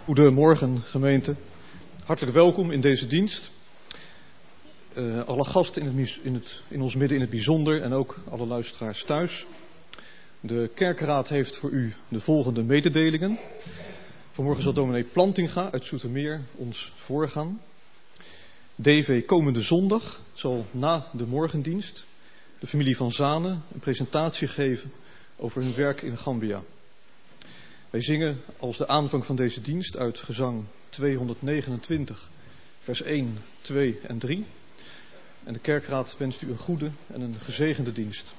Goedemorgen gemeente, hartelijk welkom in deze dienst. Alle gasten in ons midden in het bijzonder en ook alle luisteraars thuis. De kerkraad heeft voor u de volgende mededelingen. Vanmorgen zal dominee Plantinga uit Zoetermeer ons voorgaan. DV komende zondag zal na de morgendienst de familie van Zanen een presentatie geven over hun werk in Gambia. Wij zingen als de aanvang van deze dienst uit gezang 229, vers 1, 2 en 3. En de kerkraad wenst u een goede en een gezegende dienst.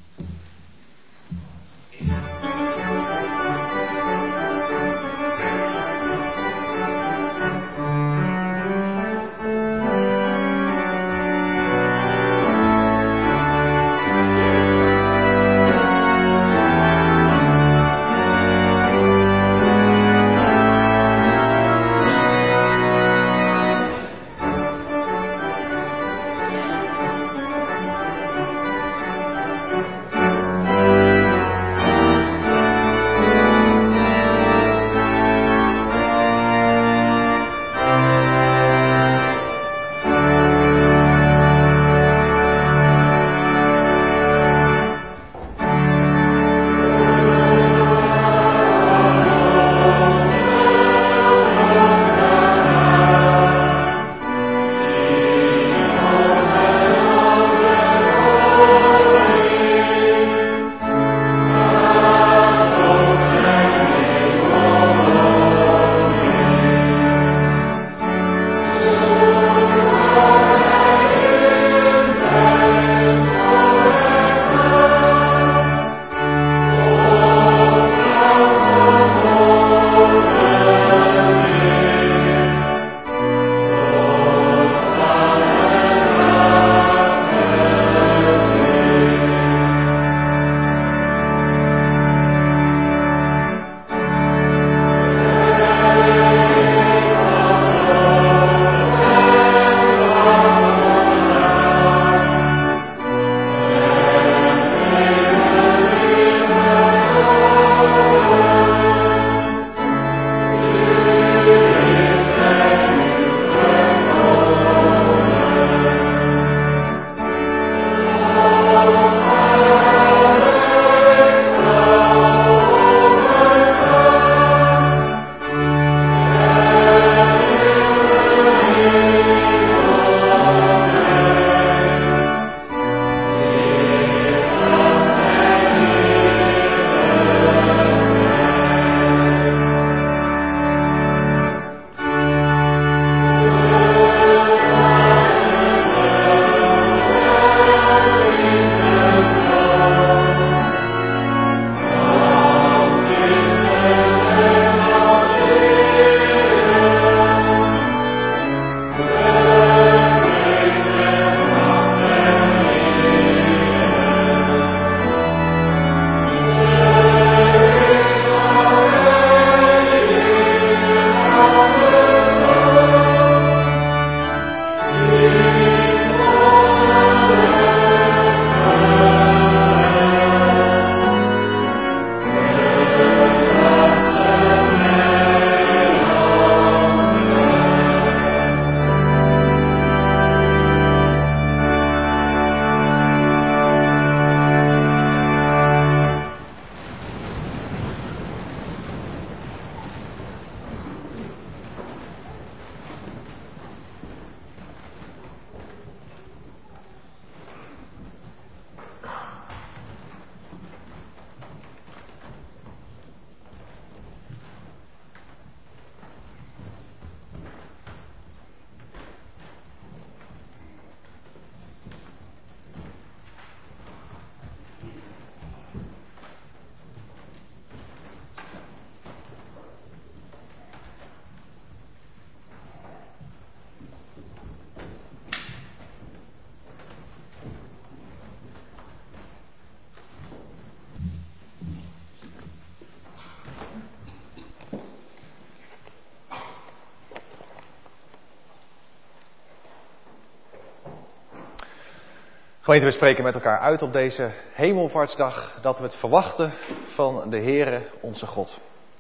Gemeente, we spreken met elkaar uit op deze hemelvaartsdag dat we het verwachten van de Heere, onze God.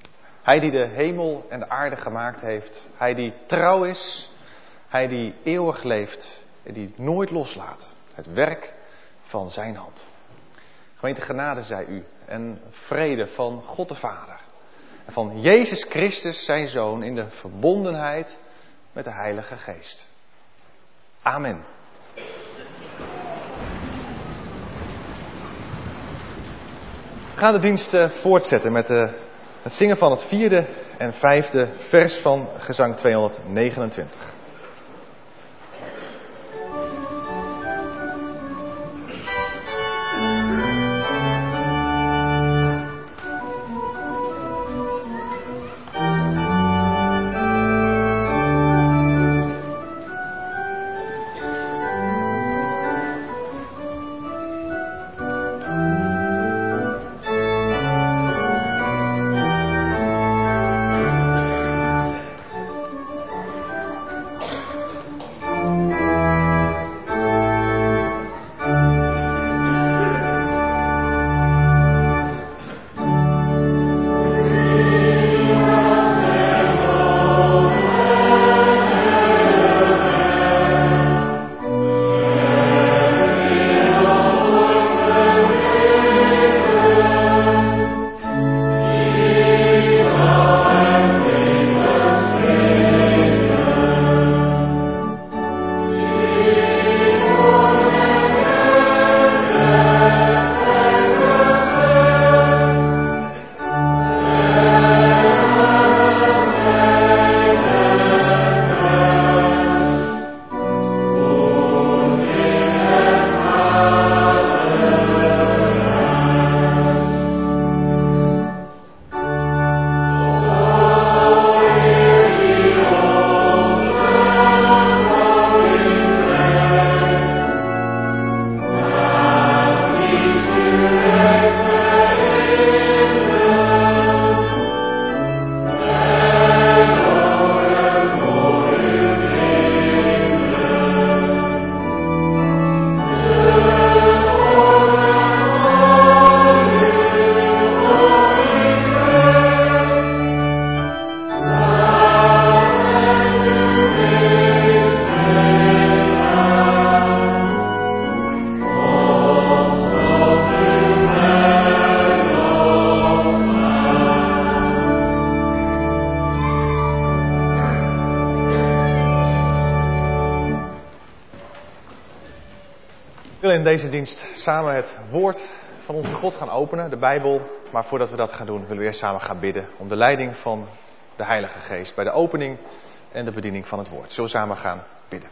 Hij die de hemel en de aarde gemaakt heeft. Hij die trouw is. Hij die eeuwig leeft en die nooit loslaat. Het werk van zijn hand. Gemeente, genade zij u en vrede van God de Vader. En van Jezus Christus zijn Zoon in de verbondenheid met de Heilige Geest. Amen. We gaan de dienst voortzetten met het zingen van het 4e en 5e vers van gezang 229. We willen in deze dienst samen het woord van onze God gaan openen, de Bijbel. Maar voordat we dat gaan doen, willen we eerst samen gaan bidden om de leiding van de Heilige Geest bij de opening en de bediening van het woord. Zullen we samen gaan bidden.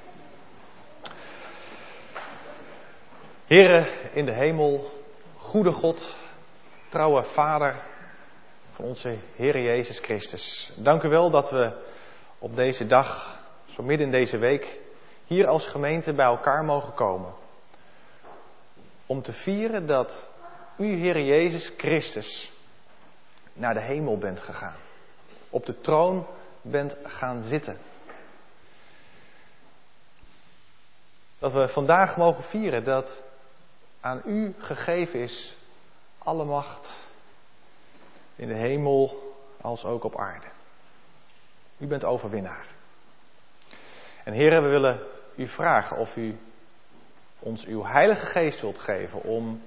Heere in de hemel, goede God, trouwe Vader van onze Heere Jezus Christus. Dank u wel dat we op deze dag, zo midden in deze week, hier als gemeente bij elkaar mogen komen. Om te vieren dat u, Heere Jezus Christus, naar de hemel bent gegaan. Op de troon bent gaan zitten. Dat we vandaag mogen vieren dat aan u gegeven is alle macht in de hemel als ook op aarde. U bent overwinnaar. En Heere, we willen u vragen of u ons uw Heilige Geest wilt geven om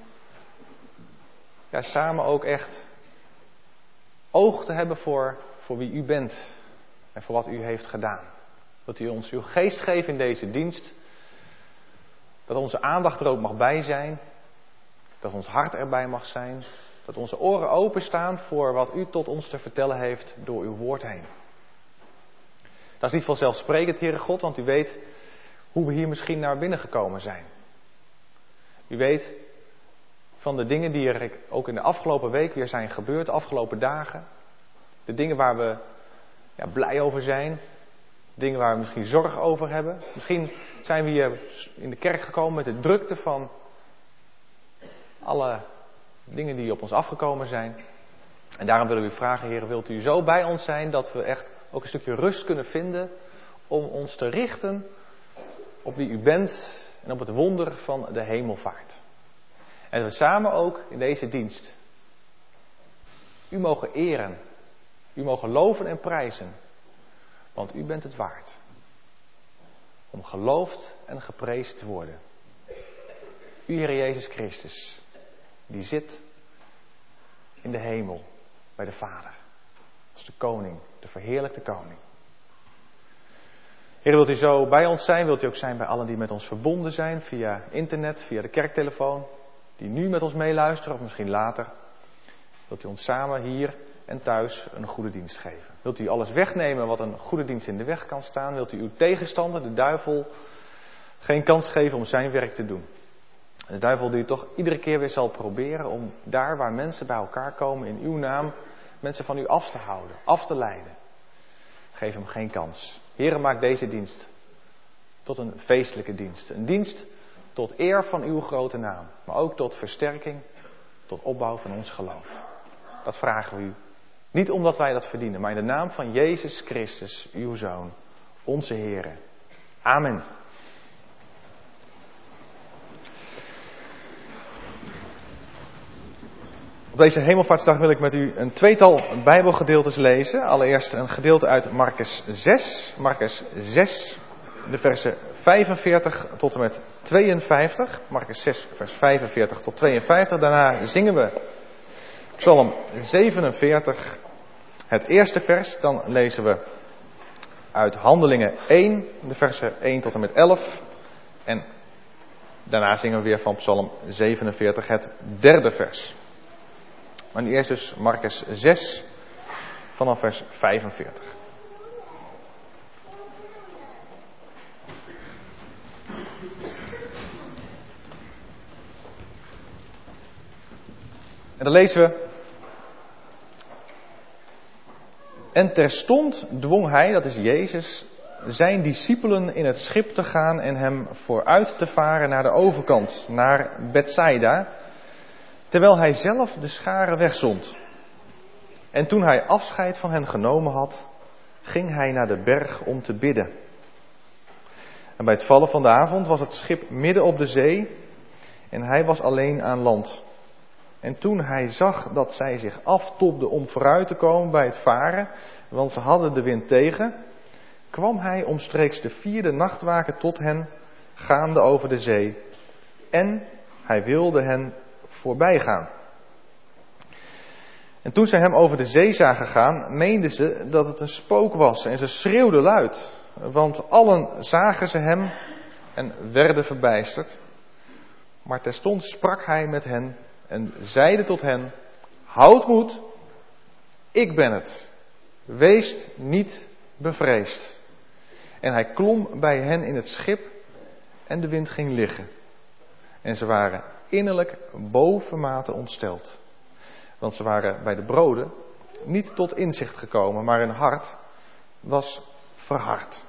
samen ook echt oog te hebben voor wie u bent en voor wat u heeft gedaan. Dat u ons uw geest geeft in deze dienst. Dat onze aandacht er ook mag bij zijn. Dat ons hart erbij mag zijn. Dat onze oren openstaan voor wat u tot ons te vertellen heeft door uw woord heen. Dat is niet vanzelfsprekend, Heere God, want u weet hoe we hier misschien naar binnen gekomen zijn. U weet van de dingen die er ook in de afgelopen week weer zijn gebeurd, de afgelopen dagen. De dingen waar we blij over zijn. Dingen waar we misschien zorg over hebben. Misschien zijn we hier in de kerk gekomen met de drukte van alle dingen die op ons afgekomen zijn. En daarom willen we u vragen, Heer, wilt u zo bij ons zijn dat we echt ook een stukje rust kunnen vinden om ons te richten op wie u bent en op het wonder van de hemelvaart. En dat we samen ook in deze dienst u mogen eren U mogen loven en prijzen, want u bent het waard. Om geloofd en geprezen te worden. U, Heer Jezus Christus, die zit in de hemel bij de Vader. Als de koning, de verheerlijkte koning. Heer, wilt u zo bij ons zijn? Wilt u ook zijn bij allen die met ons verbonden zijn via internet, via de kerktelefoon? Die nu met ons meeluisteren of misschien later. Wilt u ons samen hier en thuis een goede dienst geven? Wilt u alles wegnemen wat een goede dienst in de weg kan staan? Wilt u uw tegenstander, de duivel, geen kans geven om zijn werk te doen? De duivel die toch iedere keer weer zal proberen om daar waar mensen bij elkaar komen in uw naam, mensen van u af te houden, af te leiden. Geef hem geen kans. Heere, maak deze dienst tot een feestelijke dienst. Een dienst tot eer van uw grote naam. Maar ook tot versterking, tot opbouw van ons geloof. Dat vragen we u. Niet omdat wij dat verdienen, maar in de naam van Jezus Christus, uw Zoon, onze Heere. Amen. Op deze hemelvaartsdag wil ik met u een tweetal Bijbelgedeeltes lezen. Allereerst een gedeelte uit Marcus 6. Marcus 6, de versen 45 tot en met 52. Marcus 6, vers 45 tot 52. Daarna zingen we Psalm 47, het eerste vers. Dan lezen we uit Handelingen 1, de versen 1 tot en met 11. En daarna zingen we weer van Psalm 47, het derde vers. Maar nu eerst dus Marcus 6, vanaf vers 45. En dan lezen we. En terstond dwong hij, dat is Jezus, zijn discipelen in het schip te gaan en hem vooruit te varen naar de overkant, naar Bethsaida, terwijl hij zelf de scharen wegzond. En toen hij afscheid van hen genomen had, ging hij naar de berg om te bidden. En bij het vallen van de avond was het schip midden op de zee en hij was alleen aan land. En toen hij zag dat zij zich aftobden om vooruit te komen bij het varen, want ze hadden de wind tegen, kwam hij omstreeks de 4e nachtwaken tot hen, gaande over de zee. En hij wilde hen voorbij gaan. En toen zij hem over de zee zagen gaan, meenden ze dat het een spook was en ze schreeuwden luid. Want allen zagen ze hem en werden verbijsterd. Maar terstond sprak hij met hen en zeide tot hen: houd moed, ik ben het. Weest niet bevreesd. En hij klom bij hen in het schip en de wind ging liggen. En ze waren innerlijk bovenmate ontsteld. Want ze waren bij de broden niet tot inzicht gekomen, maar hun hart was verhard.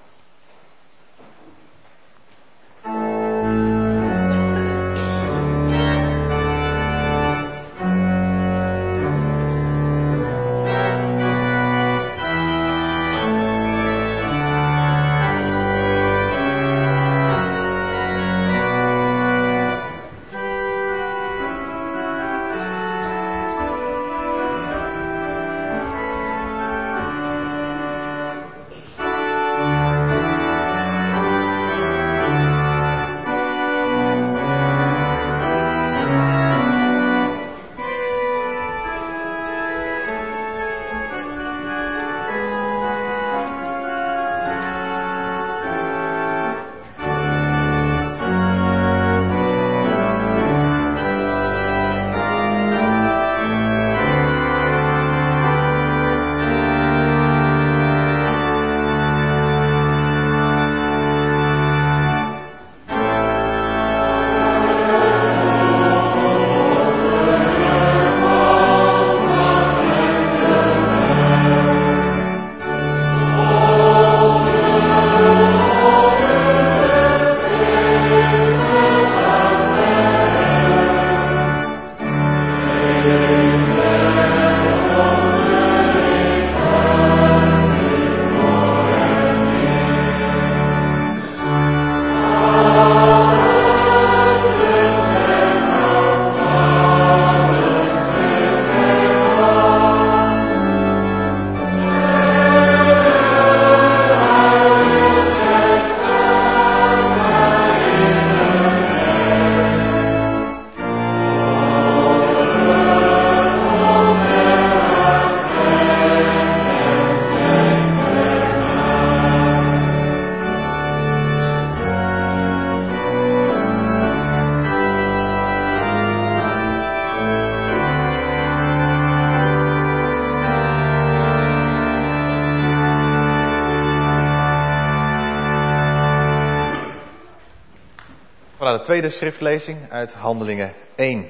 naar de tweede schriftlezing uit Handelingen 1.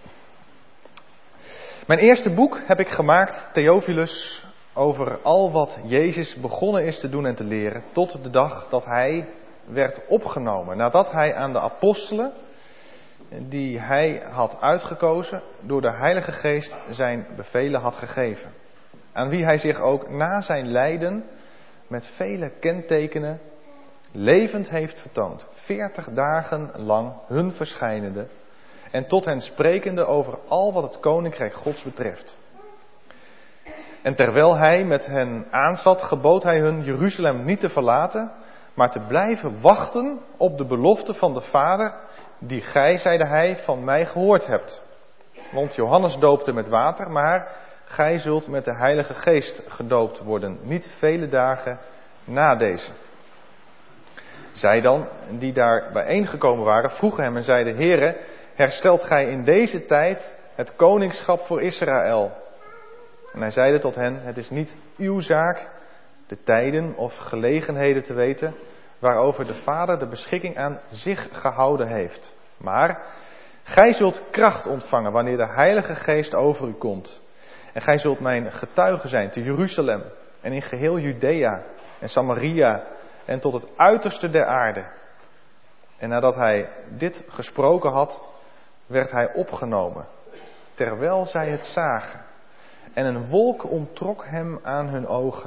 Mijn eerste boek heb ik gemaakt, Theophilus, over al wat Jezus begonnen is te doen en te leren tot de dag dat hij werd opgenomen. Nadat hij aan de apostelen, die hij had uitgekozen, door de Heilige Geest zijn bevelen had gegeven. Aan wie hij zich ook na zijn lijden met vele kentekenen levend heeft vertoond. 40 dagen lang hun verschijnende en tot hen sprekende over al wat het koninkrijk Gods betreft. En terwijl hij met hen aanzat, gebood hij hun Jeruzalem niet te verlaten, maar te blijven wachten op de belofte van de Vader, die gij, zeide hij, van mij gehoord hebt. Want Johannes doopte met water, maar gij zult met de Heilige Geest gedoopt worden, niet vele dagen na deze. Zij dan, die daar bijeengekomen waren, vroegen hem en zeiden: Heere, herstelt gij in deze tijd het koningschap voor Israël? En hij zeide tot hen: het is niet uw zaak de tijden of gelegenheden te weten waarover de Vader de beschikking aan zich gehouden heeft. Maar gij zult kracht ontvangen wanneer de Heilige Geest over u komt. En gij zult mijn getuige zijn te Jeruzalem en in geheel Judea en Samaria en tot het uiterste der aarde. En nadat hij dit gesproken had, werd hij opgenomen, terwijl zij het zagen. En een wolk onttrok hem aan hun ogen.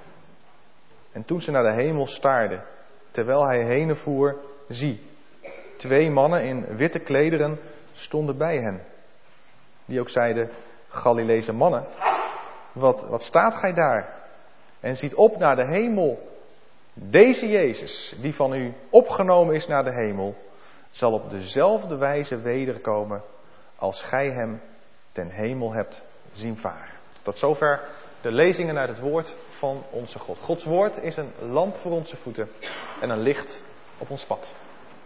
En toen ze naar de hemel staarden, terwijl hij heen voer, zie, 2 mannen in witte klederen stonden bij hen. Die ook zeiden: Galileese mannen, wat staat gij daar? En ziet op naar de hemel. Deze Jezus, die van u opgenomen is naar de hemel, zal op dezelfde wijze wederkomen als gij hem ten hemel hebt zien varen. Tot zover de lezingen uit het woord van onze God. Gods woord is een lamp voor onze voeten en een licht op ons pad.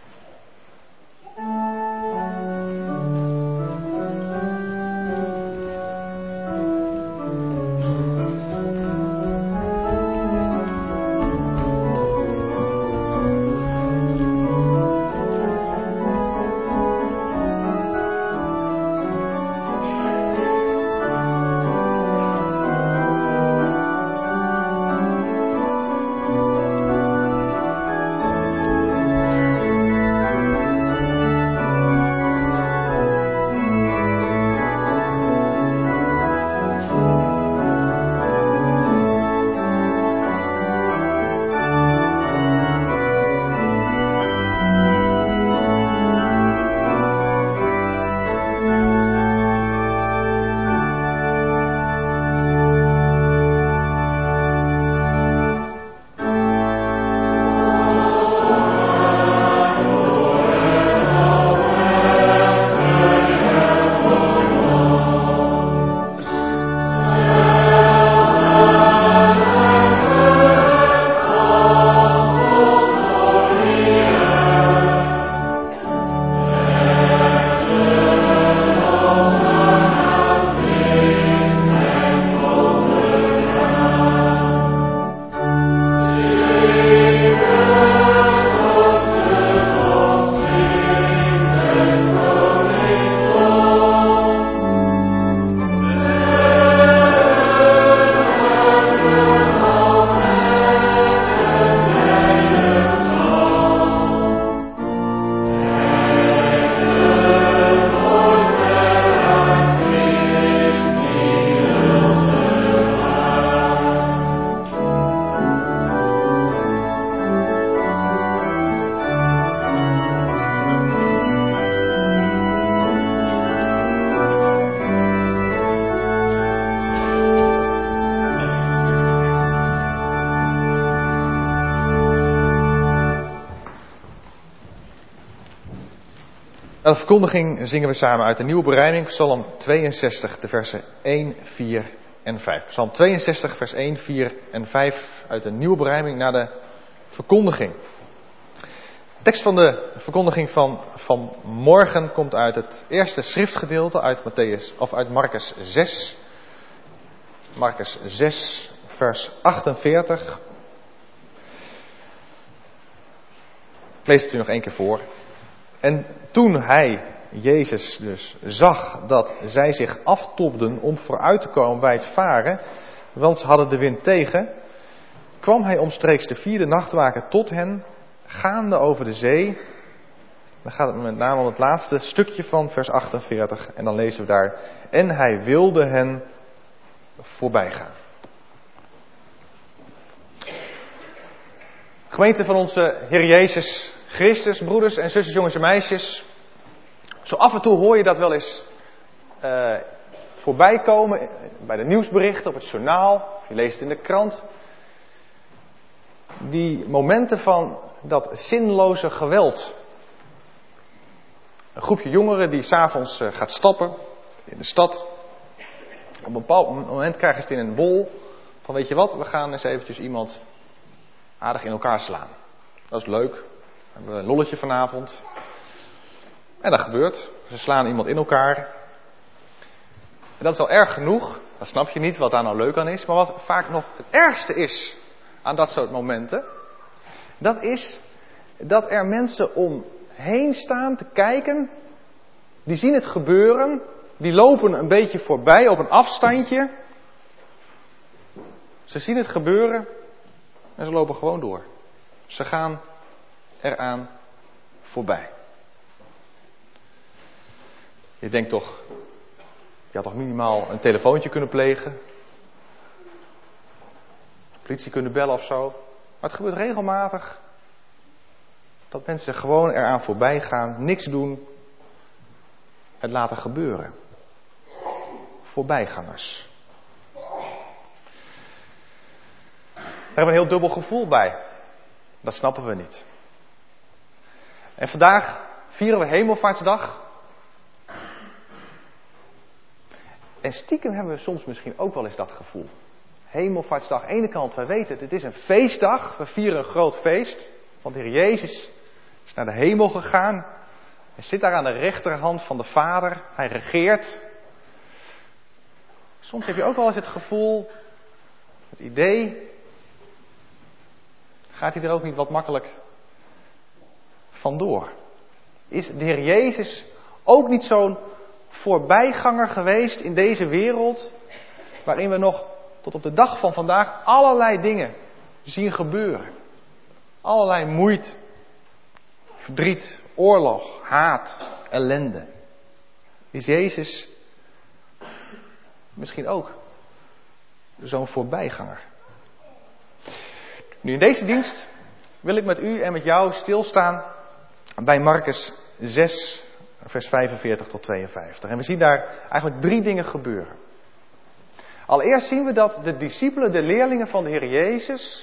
De verkondiging zingen we samen uit de Nieuwe Berijming, Psalm 62, de versen 1, 4 en 5. Psalm 62, vers 1, 4 en 5 uit de Nieuwe Berijming naar de verkondiging. De tekst van de verkondiging van morgen komt uit het eerste schriftgedeelte uit Marcus 6. Marcus 6, vers 48. Ik lees het u nog één keer voor. En toen hij, Jezus dus, zag dat zij zich aftobden om vooruit te komen bij het varen, want ze hadden de wind tegen, kwam hij omstreeks de 4e nachtwaken tot hen, gaande over de zee. Dan gaat het met name om het laatste stukje van vers 48 en dan lezen we daar, en hij wilde hen voorbij gaan. Gemeente van onze Heer Jezus Christus, broeders en zusters, jongens en meisjes. Zo af en toe hoor je dat wel eens voorbij komen bij de nieuwsberichten, op het journaal, of je leest het in de krant. Die momenten van dat zinloze geweld. Een groepje jongeren die 's avonds gaat stappen in de stad. Op een bepaald moment krijgen ze het in een bol. Van weet je wat, we gaan eens eventjes iemand aardig in elkaar slaan. Dat is leuk. We hebben een lolletje vanavond. En dat gebeurt. Ze slaan iemand in elkaar. En dat is al erg genoeg. Dat snap je niet wat daar nou leuk aan is. Maar wat vaak nog het ergste is aan dat soort momenten. Dat is dat er mensen omheen staan te kijken. Die zien het gebeuren. Die lopen een beetje voorbij op een afstandje. Ze zien het gebeuren. En ze lopen gewoon door. Ze gaan eraan voorbij. Je denkt toch, je had toch minimaal een telefoontje kunnen plegen. De politie kunnen bellen of zo. Maar het gebeurt regelmatig. Dat mensen gewoon eraan voorbij gaan, niks doen. Het laten gebeuren. Voorbijgangers. Daar hebben we een heel dubbel gevoel bij. Dat snappen we niet. En vandaag vieren we Hemelvaartsdag. En stiekem hebben we soms misschien ook wel eens dat gevoel. Hemelvaartsdag, aan de ene kant, wij weten het is een feestdag. We vieren een groot feest. Want de Heer Jezus is naar de hemel gegaan. Hij zit daar aan de rechterhand van de Vader. Hij regeert. Soms heb je ook wel eens het gevoel, het idee, gaat hij er ook niet wat makkelijk vandoor? Is de Heer Jezus ook niet zo'n voorbijganger geweest in deze wereld, waarin we nog tot op de dag van vandaag allerlei dingen zien gebeuren? Allerlei moeite, verdriet, oorlog, haat, ellende. Is Jezus misschien ook zo'n voorbijganger? Nu in deze dienst wil ik met u en met jou stilstaan bij Markus 6, vers 45 tot 52. En we zien daar eigenlijk 3 dingen gebeuren. Allereerst zien we dat de discipelen, de leerlingen van de Heer Jezus,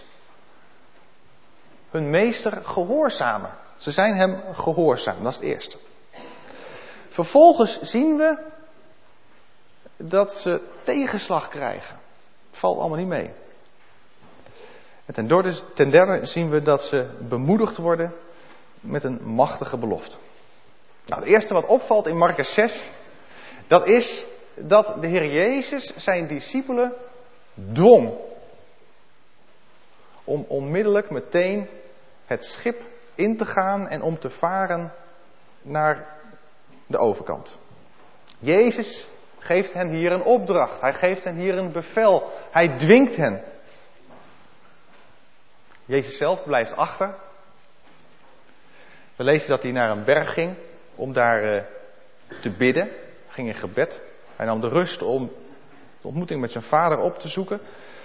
hun meester gehoorzamen. Ze zijn hem gehoorzaam, dat is het eerste. Vervolgens zien we dat ze tegenslag krijgen. Het valt allemaal niet mee. En ten derde zien we dat ze bemoedigd worden met een machtige belofte. Nou, het eerste wat opvalt in Markus 6, dat is dat de Heer Jezus zijn discipelen dwong om onmiddellijk meteen het schip in te gaan en om te varen naar de overkant. Jezus geeft hen hier een opdracht. Hij geeft hen hier een bevel. Hij dwingt hen. Jezus zelf blijft achter. We lezen dat hij naar een berg ging om daar te bidden. Hij ging in gebed. Hij nam de rust om de ontmoeting met zijn vader op te zoeken.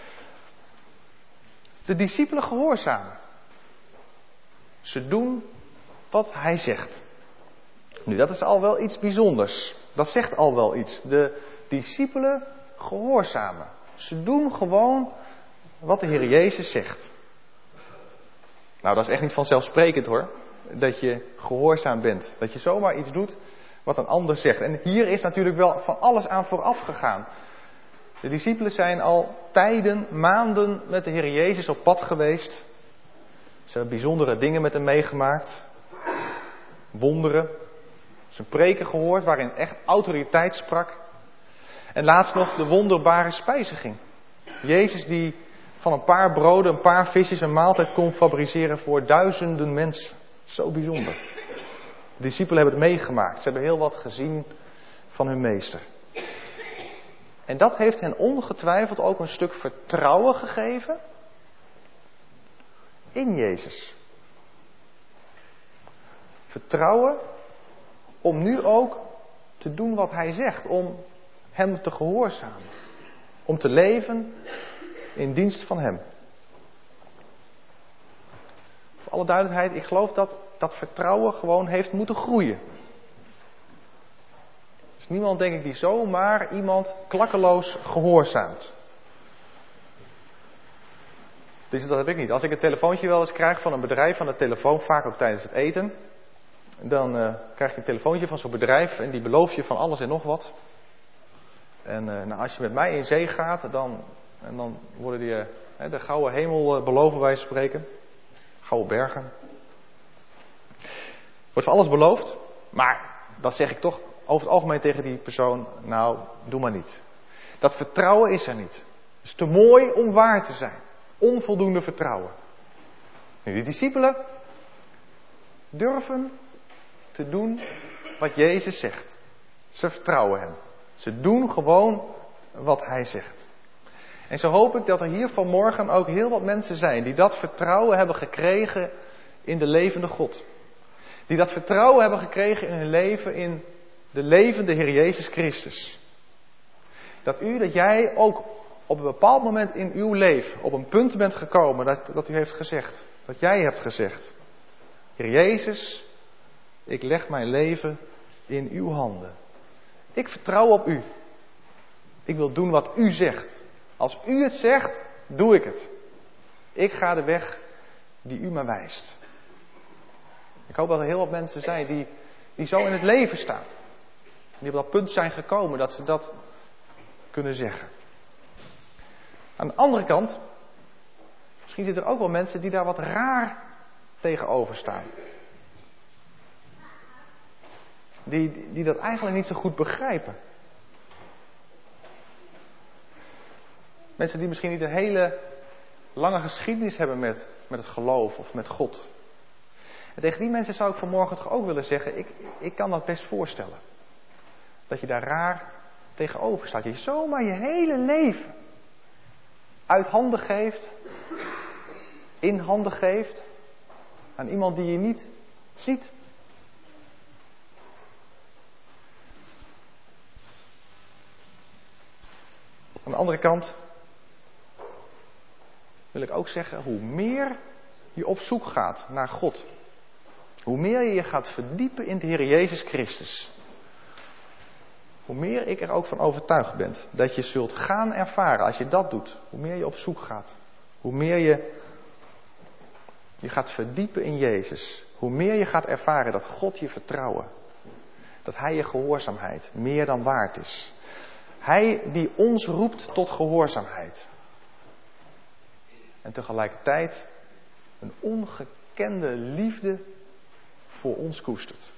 De discipelen gehoorzamen. Ze doen wat hij zegt. Nu, dat is al wel iets bijzonders. Dat zegt al wel iets. De discipelen gehoorzamen. Ze doen gewoon wat de Heer Jezus zegt. Nou, dat is echt niet vanzelfsprekend hoor. Dat je gehoorzaam bent. Dat je zomaar iets doet wat een ander zegt. En hier is natuurlijk wel van alles aan vooraf gegaan. De discipelen zijn al tijden, maanden met de Heer Jezus op pad geweest. Ze hebben bijzondere dingen met hem meegemaakt. Wonderen. Zijn preken gehoord waarin echt autoriteit sprak. En laatst nog de wonderbare spijziging. Jezus die van een paar broden, een paar visjes een maaltijd kon fabriceren voor duizenden mensen. Zo bijzonder. De discipelen hebben het meegemaakt. Ze hebben heel wat gezien van hun meester. En dat heeft hen ongetwijfeld ook een stuk vertrouwen gegeven in Jezus. Vertrouwen om nu ook te doen wat hij zegt. Om hem te gehoorzamen. Om te leven in dienst van hem. Voor alle duidelijkheid, ik geloof dat dat vertrouwen gewoon heeft moeten groeien. Er is niemand, denk ik, die zomaar iemand klakkeloos gehoorzaamt. Dus dat heb ik niet. Als ik een telefoontje wel eens krijg van een bedrijf aan de telefoon, vaak ook tijdens het eten, dan krijg je een telefoontje van zo'n bedrijf en die belooft je van alles en nog wat. En als je met mij in zee gaat, dan worden de gouden hemel beloven wij spreken. Gouden bergen. Wordt van alles beloofd, maar dan zeg ik toch over het algemeen tegen die persoon, nou, doe maar niet. Dat vertrouwen is er niet. Het is te mooi om waar te zijn. Onvoldoende vertrouwen. Nu, de discipelen durven te doen wat Jezus zegt. Ze vertrouwen hem. Ze doen gewoon wat hij zegt. En zo hoop ik dat er hier vanmorgen ook heel wat mensen zijn die dat vertrouwen hebben gekregen in de levende God. Die dat vertrouwen hebben gekregen in hun leven in de levende Heer Jezus Christus. Dat jij ook op een bepaald moment in uw leven op een punt bent gekomen dat u heeft gezegd. Dat jij hebt gezegd. Heer Jezus, ik leg mijn leven in uw handen. Ik vertrouw op u. Ik wil doen wat u zegt. Als u het zegt, doe ik het. Ik ga de weg die u me wijst. Ik hoop dat er heel wat mensen zijn die zo in het leven staan. Die op dat punt zijn gekomen dat ze dat kunnen zeggen. Aan de andere kant, misschien zitten er ook wel mensen die daar wat raar tegenover staan. Die dat eigenlijk niet zo goed begrijpen. Mensen die misschien niet een hele lange geschiedenis hebben met het geloof of met God. En tegen die mensen zou ik vanmorgen toch ook willen zeggen, ik kan dat best voorstellen. Dat je daar raar tegenover staat. Je zomaar je hele leven uit handen geeft, in handen geeft, aan iemand die je niet ziet. Aan de andere kant wil ik ook zeggen, hoe meer je op zoek gaat naar God, hoe meer je je gaat verdiepen in de Heer Jezus Christus, hoe meer ik er ook van overtuigd ben dat je zult gaan ervaren, als je dat doet, hoe meer je op zoek gaat, hoe meer je gaat verdiepen in Jezus, hoe meer je gaat ervaren dat God je vertrouwen, dat Hij je gehoorzaamheid meer dan waard is. Hij die ons roept tot gehoorzaamheid. En tegelijkertijd een ongekende liefde voor ons koestert.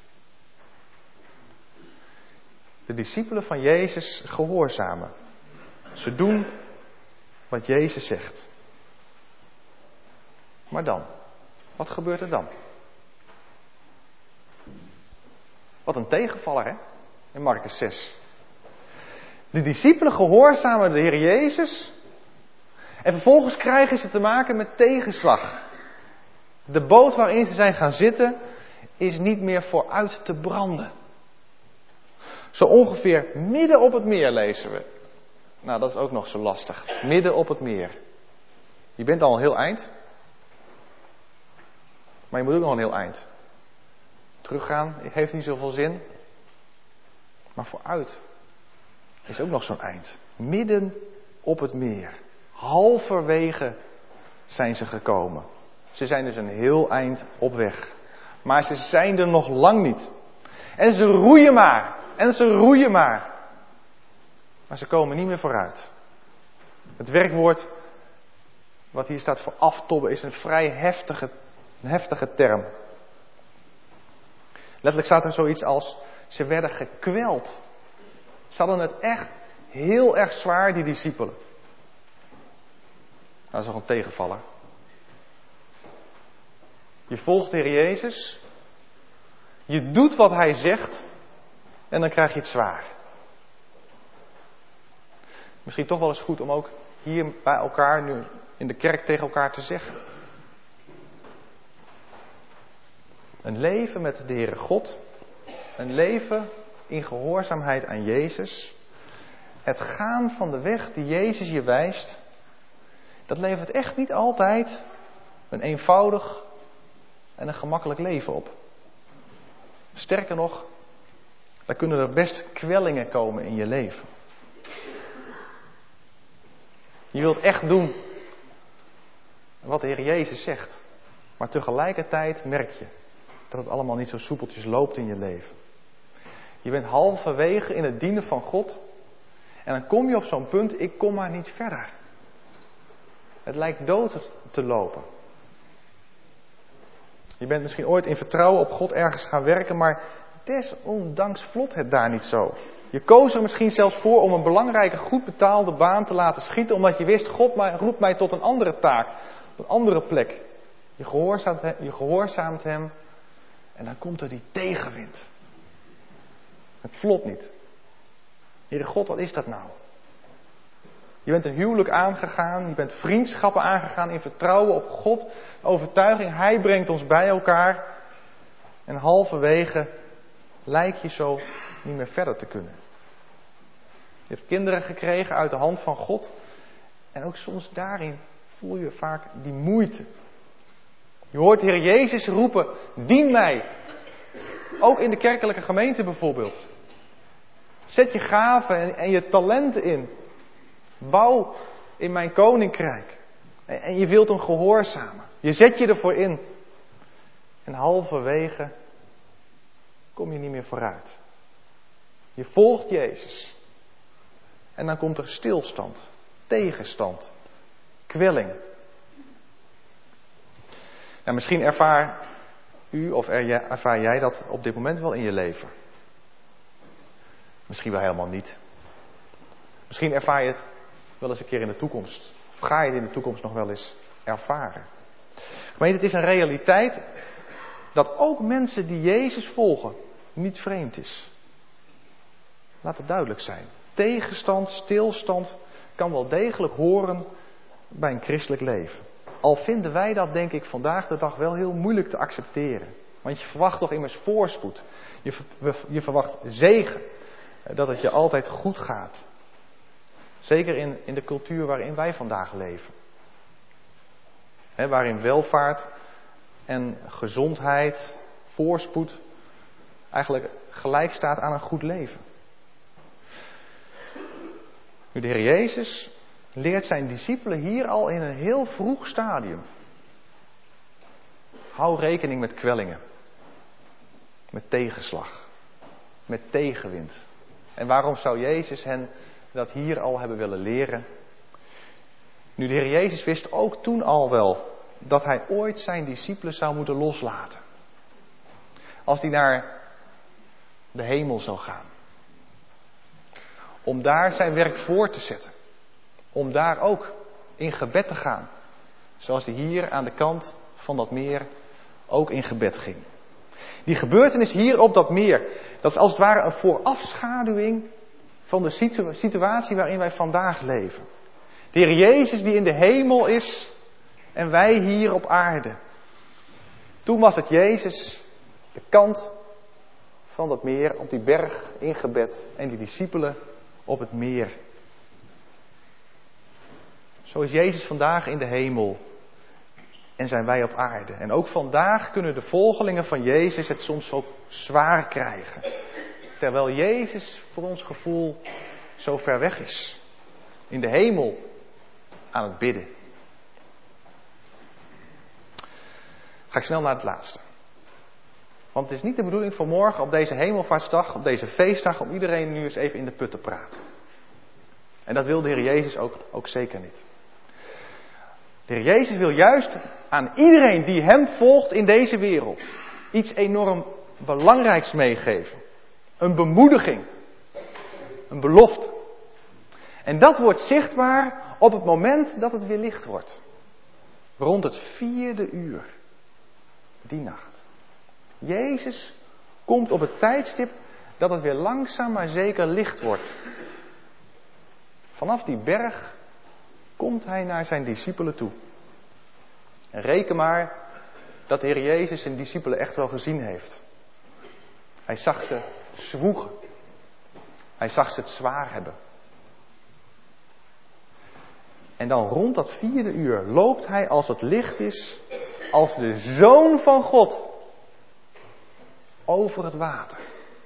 De discipelen van Jezus gehoorzamen. Ze doen wat Jezus zegt. Maar dan? Wat gebeurt er dan? Wat een tegenvaller, hè? In Markus 6. De discipelen gehoorzamen de Heer Jezus. En vervolgens krijgen ze te maken met tegenslag. De boot waarin ze zijn gaan zitten is niet meer vooruit te branden. Zo ongeveer midden op het meer lezen we. Nou, dat is ook nog zo lastig. Midden op het meer. Je bent al een heel eind. Maar je moet ook nog een heel eind. Teruggaan heeft niet zoveel zin. Maar vooruit is ook nog zo'n eind. Midden op het meer. Halverwege zijn ze gekomen. Ze zijn dus een heel eind op weg. Maar ze zijn er nog lang niet. En ze roeien maar. En ze roeien maar. Maar ze komen niet meer vooruit. Het werkwoord wat hier staat voor aftobben is een vrij heftige term. Letterlijk staat er zoiets als, ze werden gekweld. Ze hadden het echt heel erg zwaar, die discipelen. Nou, dat is nog een tegenvaller. Je volgt de Heer Jezus. Je doet wat hij zegt en dan krijg je het zwaar. Misschien toch wel eens goed om ook hier bij elkaar nu in de kerk tegen elkaar te zeggen. Een leven met de Heere God. Een leven in gehoorzaamheid aan Jezus. Het gaan van de weg die Jezus je wijst. Dat levert echt niet altijd een eenvoudig en een gemakkelijk leven op. Sterker nog, daar kunnen er best kwellingen komen in je leven. Je wilt echt doen wat de Heer Jezus zegt. Maar tegelijkertijd merk je dat het allemaal niet zo soepeltjes loopt in je leven. Je bent halverwege in het dienen van God. En dan kom je op zo'n punt, ik kom maar niet verder. Het lijkt dood te lopen. Je bent misschien ooit in vertrouwen op God ergens gaan werken, maar desondanks vlot het daar niet zo. Je koos er misschien zelfs voor om een belangrijke, goed betaalde baan te laten schieten, omdat je wist, God roept mij tot een andere taak, op een andere plek. Je gehoorzaamt hem en dan komt er die tegenwind. Het vlot niet. Heere God, wat is dat nou? Je bent een huwelijk aangegaan, je bent vriendschappen aangegaan in vertrouwen op God, overtuiging, Hij brengt ons bij elkaar. En halverwege lijkt je zo niet meer verder te kunnen. Je hebt kinderen gekregen uit de hand van God. En ook soms daarin voel je vaak die moeite. Je hoort de Heer Jezus roepen, dien mij. Ook in de kerkelijke gemeente bijvoorbeeld. Zet je gaven en je talenten in. Bouw in mijn koninkrijk. En je wilt hem gehoorzamen. Je zet je ervoor in. En halverwege kom je niet meer vooruit. Je volgt Jezus. En dan komt er stilstand, tegenstand, kwelling. Nou, misschien ervaar u of ervaar jij dat op dit moment wel in je leven. Misschien wel helemaal niet. Misschien ervaar je het wel eens een keer in de toekomst. Of ga je het in de toekomst nog wel eens ervaren. Gemeente, het is een realiteit dat ook mensen die Jezus volgen niet vreemd is. Laat het duidelijk zijn. Tegenstand, stilstand kan wel degelijk horen bij een christelijk leven. Al vinden wij dat, denk ik, vandaag de dag wel heel moeilijk te accepteren. Want je verwacht toch immers voorspoed. Je verwacht zegen. Dat het je altijd goed gaat. Zeker in de cultuur waarin wij vandaag leven. Waarin welvaart en gezondheid, voorspoed eigenlijk gelijk staat aan een goed leven. Nu, de Heer Jezus leert zijn discipelen hier al in een heel vroeg stadium. Hou rekening met kwellingen. Met tegenslag. Met tegenwind. En waarom zou Jezus hen dat hier al hebben willen leren? Nu, de Heer Jezus wist ook toen al wel dat hij ooit zijn discipelen zou moeten loslaten. Als hij naar de hemel zou gaan. Om daar zijn werk voor te zetten. Om daar ook in gebed te gaan. Zoals hij hier aan de kant van dat meer ook in gebed ging. Die gebeurtenis hier op dat meer, dat is als het ware een voorafschaduwing van de situatie waarin wij vandaag leven. De Heer Jezus die in de hemel is en wij hier op aarde. Toen was het Jezus, de kant van dat meer, op die berg in gebed en die discipelen op het meer. Zo is Jezus vandaag in de hemel en zijn wij op aarde. En ook vandaag kunnen de volgelingen van Jezus het soms ook zwaar krijgen. Terwijl Jezus voor ons gevoel zo ver weg is. In de hemel aan het bidden. Ga ik snel naar het laatste. Want het is niet de bedoeling voor morgen op deze hemelvaartsdag, op deze feestdag, om iedereen nu eens even in de put te praten. En dat wil de Heer Jezus ook zeker niet. De Heer Jezus wil juist aan iedereen die hem volgt in deze wereld iets enorm belangrijks meegeven. Een bemoediging. Een belofte. En dat wordt zichtbaar op het moment dat het weer licht wordt. Rond het 4e uur. Die nacht. Jezus komt op het tijdstip dat het weer langzaam maar zeker licht wordt. Vanaf die berg komt hij naar zijn discipelen toe. En reken maar dat de Heer Jezus zijn discipelen echt wel gezien heeft. Hij zag ze zwoegen. Hij zag ze het zwaar hebben. En dan rond dat 4e uur loopt hij als het licht is, als de Zoon van God, over het water.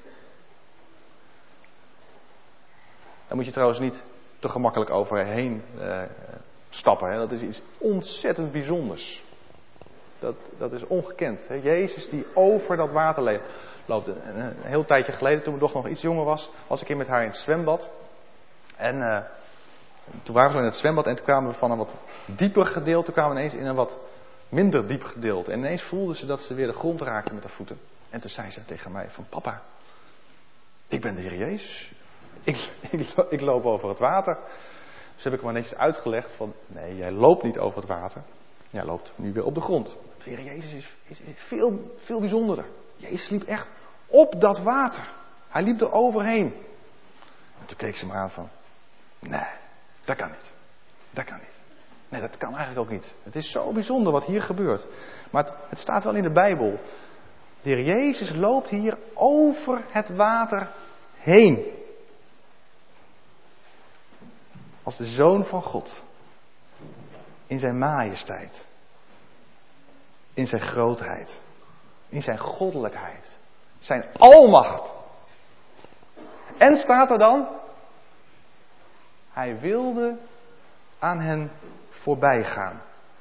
Daar moet je trouwens niet te gemakkelijk overheen stappen. Hè? Dat is iets ontzettend bijzonders. Dat is ongekend. Hè? Jezus die over dat water loopt. Een heel tijdje geleden, toen mijn dochter nog iets jonger was ik hier met haar in het zwembad. En toen waren we in het zwembad en toen kwamen we van een wat dieper gedeelte, kwamen we ineens in een wat minder diep gedeelte. En ineens voelde ze dat ze weer de grond raakte met haar voeten. En toen zei ze tegen mij van, papa, ik ben de Heer Jezus. Ik loop over het water. Dus heb ik maar netjes uitgelegd van, nee, jij loopt niet over het water. Jij loopt nu weer op de grond. De Heer Jezus is veel, veel bijzonderder. Jezus liep echt op dat water. Hij liep er overheen. En toen keek ze me aan van, nee, dat kan niet. Dat kan niet. Nee, dat kan eigenlijk ook niet. Het is zo bijzonder wat hier gebeurt. Maar het staat wel in de Bijbel. De Heer Jezus loopt hier over het water heen. Als de Zoon van God. In zijn majesteit. In zijn grootheid. In zijn goddelijkheid. Zijn almacht. En staat er dan, hij wilde aan hen voorbij gaan.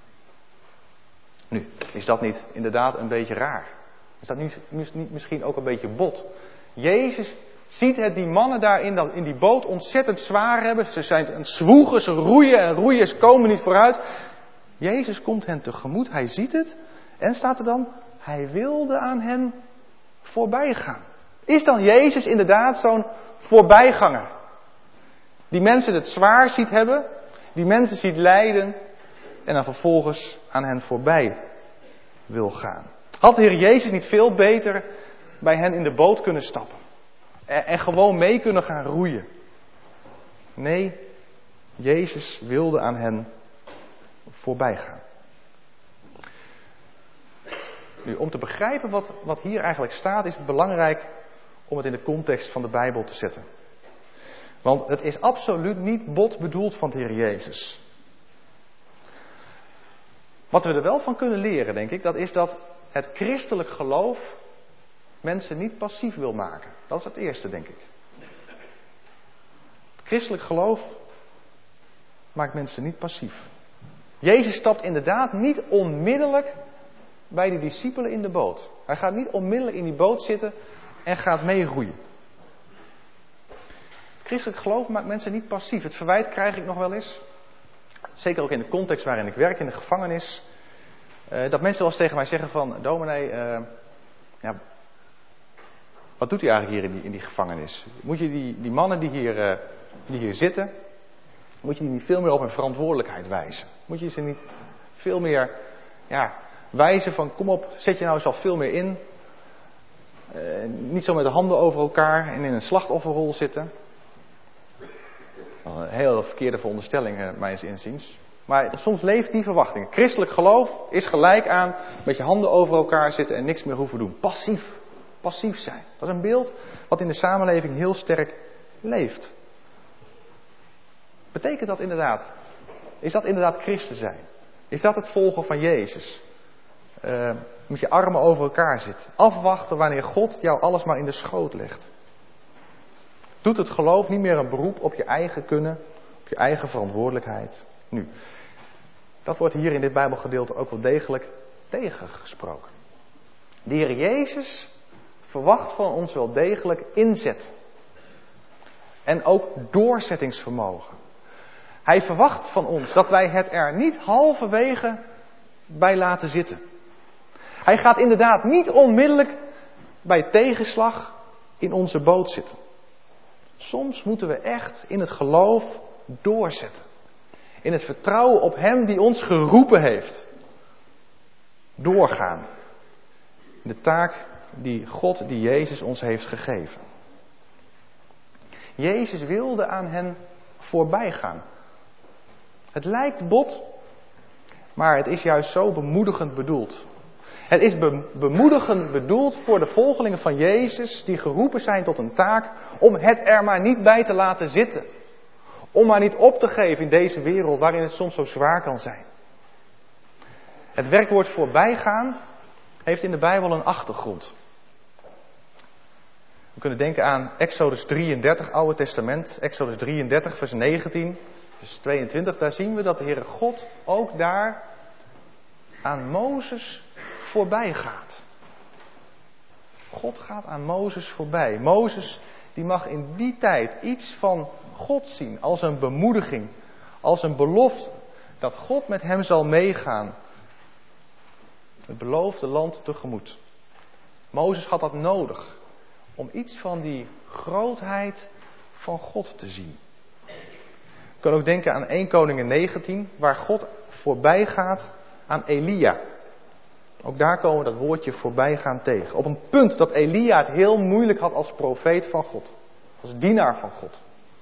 Nu, is dat niet inderdaad een beetje raar? Is dat niet misschien ook een beetje bot? Jezus ziet het die mannen daar in die boot ontzettend zwaar hebben. Ze zijn een zwoegen, ze roeien en roeien, ze komen niet vooruit. Jezus komt hen tegemoet, hij ziet het. En staat er dan, hij wilde aan hen voorbij gaan. Is dan Jezus inderdaad zo'n voorbijganger? Die mensen het zwaar ziet hebben, die mensen ziet lijden en dan vervolgens aan hen voorbij wil gaan. Had de Heer Jezus niet veel beter bij hen in de boot kunnen stappen en gewoon mee kunnen gaan roeien? Nee, Jezus wilde aan hen voorbij gaan. Nu, om te begrijpen wat hier eigenlijk staat, is het belangrijk om het in de context van de Bijbel te zetten. Want het is absoluut niet bot bedoeld van de Heer Jezus. Wat we er wel van kunnen leren, denk ik, dat is dat het christelijk geloof mensen niet passief wil maken. Dat is het eerste, denk ik. Het christelijk geloof maakt mensen niet passief. Jezus stapt inderdaad niet onmiddellijk bij de discipelen in de boot. Hij gaat niet onmiddellijk in die boot zitten en gaat meeroeien. Het christelijk geloof maakt mensen niet passief. Het verwijt krijg ik nog wel eens. Zeker ook in de context waarin ik werk, in de gevangenis. Dat mensen wel eens tegen mij zeggen van, dominee, wat doet u eigenlijk hier in die gevangenis? Moet je die mannen die hier zitten, moet je die niet veel meer op hun verantwoordelijkheid wijzen? Moet je ze niet veel meer wijzen van, kom op, zet je nou eens al veel meer in. Niet zo met de handen over elkaar en in een slachtofferrol zitten. Een heel verkeerde veronderstelling, mijns inziens. Maar soms leeft die verwachting. Christelijk geloof is gelijk aan met je handen over elkaar zitten en niks meer hoeven doen. Passief zijn. Dat is een beeld wat in de samenleving heel sterk leeft. Betekent dat inderdaad? Is dat inderdaad christen zijn? Is dat het volgen van Jezus? Met je armen over elkaar zitten. Afwachten wanneer God jou alles maar in de schoot legt. Doet het geloof niet meer een beroep op je eigen kunnen, op je eigen verantwoordelijkheid? Nu, dat wordt hier in dit Bijbelgedeelte ook wel degelijk tegengesproken. De Heer Jezus verwacht van ons wel degelijk inzet. En ook doorzettingsvermogen. Hij verwacht van ons dat wij het er niet halverwege bij laten zitten. Hij gaat inderdaad niet onmiddellijk bij tegenslag in onze boot zitten. Soms moeten we echt in het geloof doorzetten. In het vertrouwen op Hem die ons geroepen heeft. Doorgaan. De taak die God, die Jezus ons heeft gegeven. Jezus wilde aan hen voorbij gaan. Het lijkt bot, maar het is juist zo bemoedigend bedoeld. Het is bemoedigend bedoeld voor de volgelingen van Jezus die geroepen zijn tot een taak om het er maar niet bij te laten zitten. Om maar niet op te geven in deze wereld waarin het soms zo zwaar kan zijn. Het werkwoord voorbijgaan heeft in de Bijbel een achtergrond. We kunnen denken aan Exodus 33, Oude Testament. Exodus 33, vers 19, vers 22. Daar zien we dat de Heere God ook daar aan Mozes voorbij gaat. God gaat aan Mozes voorbij. Mozes die mag in die tijd iets van God zien als een bemoediging, als een belofte dat God met hem zal meegaan. Het beloofde land tegemoet. Mozes had dat nodig om iets van die grootheid van God te zien. Je kan ook denken aan 1 Koningen 19, waar God voorbij gaat aan Elia. Ook daar komen we dat woordje voorbijgaan tegen. Op een punt dat Elia het heel moeilijk had als profeet van God. Als dienaar van God.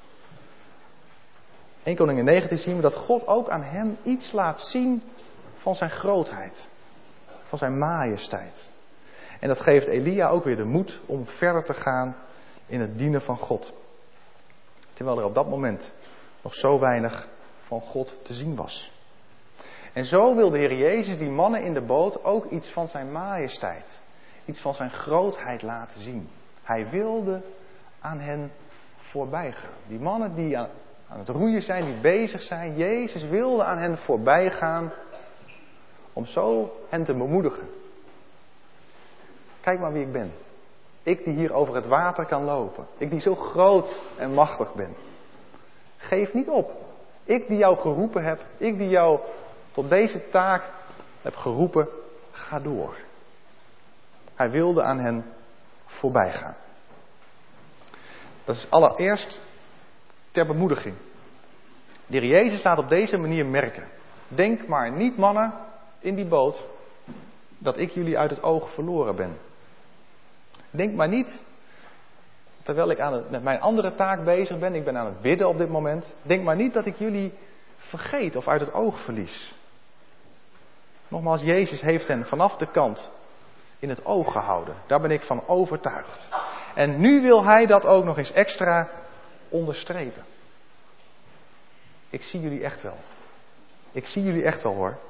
1 Koningen 19 zien we dat God ook aan hem iets laat zien van zijn grootheid. Van zijn majesteit. En dat geeft Elia ook weer de moed om verder te gaan in het dienen van God. Terwijl er op dat moment nog zo weinig van God te zien was. En zo wil de Heer Jezus die mannen in de boot ook iets van zijn majesteit, iets van zijn grootheid laten zien. Hij wilde aan hen voorbij gaan. Die mannen die aan het roeien zijn, die bezig zijn, Jezus wilde aan hen voorbij gaan om zo hen te bemoedigen. Kijk maar wie ik ben. Ik die hier over het water kan lopen. Ik die zo groot en machtig ben. Geef niet op. Ik die jou geroepen heb. Ik die jou tot deze taak heb geroepen. Ga door. Hij wilde aan hen voorbij gaan. Dat is allereerst ter bemoediging. De Heer Jezus laat op deze manier merken. Denk maar niet, mannen, in die boot, dat ik jullie uit het oog verloren ben. Denk maar niet, terwijl ik met mijn andere taak bezig ben, ik ben aan het bidden op dit moment. Denk maar niet dat ik jullie vergeet of uit het oog verlies. Nogmaals, Jezus heeft hen vanaf de kant in het oog gehouden. Daar ben ik van overtuigd. En nu wil hij dat ook nog eens extra onderstrepen. Ik zie jullie echt wel. Ik zie jullie echt wel, hoor.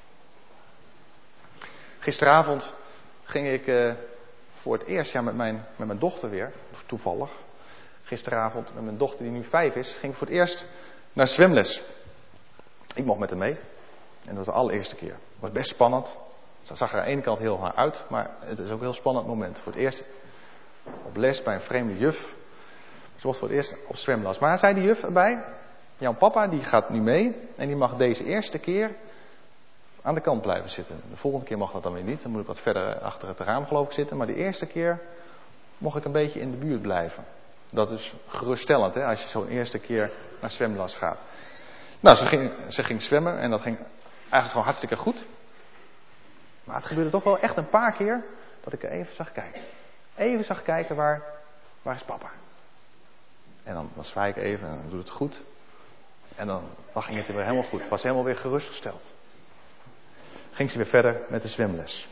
Gisteravond ging ik voor het eerst met mijn dochter weer, toevallig. Gisteravond met mijn dochter die nu 5 is, ging ik voor het eerst naar zwemles. Ik mocht met haar mee. En dat was de allereerste keer. Het was best spannend. Ze zag er aan de ene kant heel naar uit, maar het is ook een heel spannend moment. Voor het eerst op les bij een vreemde juf. Ze was voor het eerst op zwemles. Maar zei de juf erbij, jouw papa die gaat nu mee en die mag deze eerste keer aan de kant blijven zitten. De volgende keer mag dat dan weer niet. Dan moet ik wat verder achter het raam geloof ik zitten. Maar de eerste keer mocht ik een beetje in de buurt blijven. Dat is geruststellend, hè, als je zo'n eerste keer naar zwemles gaat. Nou, ze ging zwemmen en dat ging eigenlijk gewoon hartstikke goed. Maar het gebeurde toch wel echt een paar keer dat ik er even zag kijken. Even zag kijken, waar is papa? En dan zwaai ik even en dan doet het goed. En dan ging het weer helemaal goed. Was helemaal weer gerustgesteld. Ging ze weer verder met de zwemles.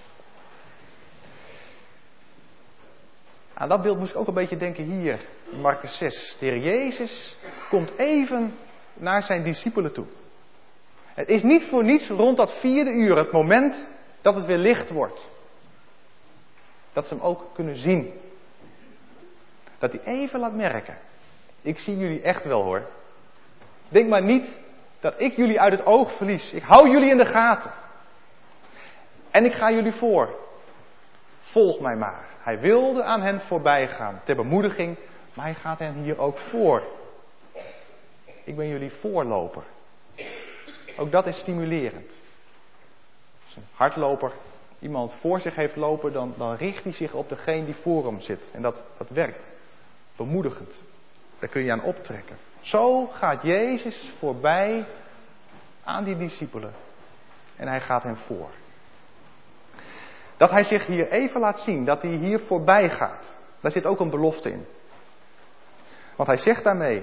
Aan dat beeld moest ik ook een beetje denken hier in Markus 6. De Heer Jezus komt even naar zijn discipelen toe. Het is niet voor niets rond dat 4e uur, het moment dat het weer licht wordt. Dat ze hem ook kunnen zien. Dat hij even laat merken. Ik zie jullie echt wel, hoor. Denk maar niet dat ik jullie uit het oog verlies. Ik hou jullie in de gaten. En ik ga jullie voor. Volg mij maar. Hij wilde aan hen voorbij gaan ter bemoediging, maar hij gaat hen hier ook voor. Ik ben jullie voorloper. Ook dat is stimulerend. Als een hardloper iemand voor zich heeft lopen, dan richt hij zich op degene die voor hem zit. En dat werkt. Bemoedigend. Daar kun je aan optrekken. Zo gaat Jezus voorbij aan die discipelen. En hij gaat hen voor. Dat hij zich hier even laat zien, dat hij hier voorbij gaat. Daar zit ook een belofte in. Want hij zegt daarmee,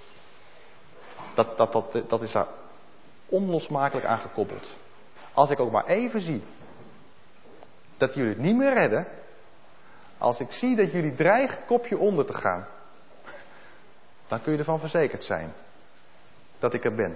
dat is daar onlosmakelijk aan gekoppeld. Als ik ook maar even zie dat jullie het niet meer redden, als ik zie dat jullie dreigen kopje onder te gaan, dan kun je ervan verzekerd zijn dat ik er ben.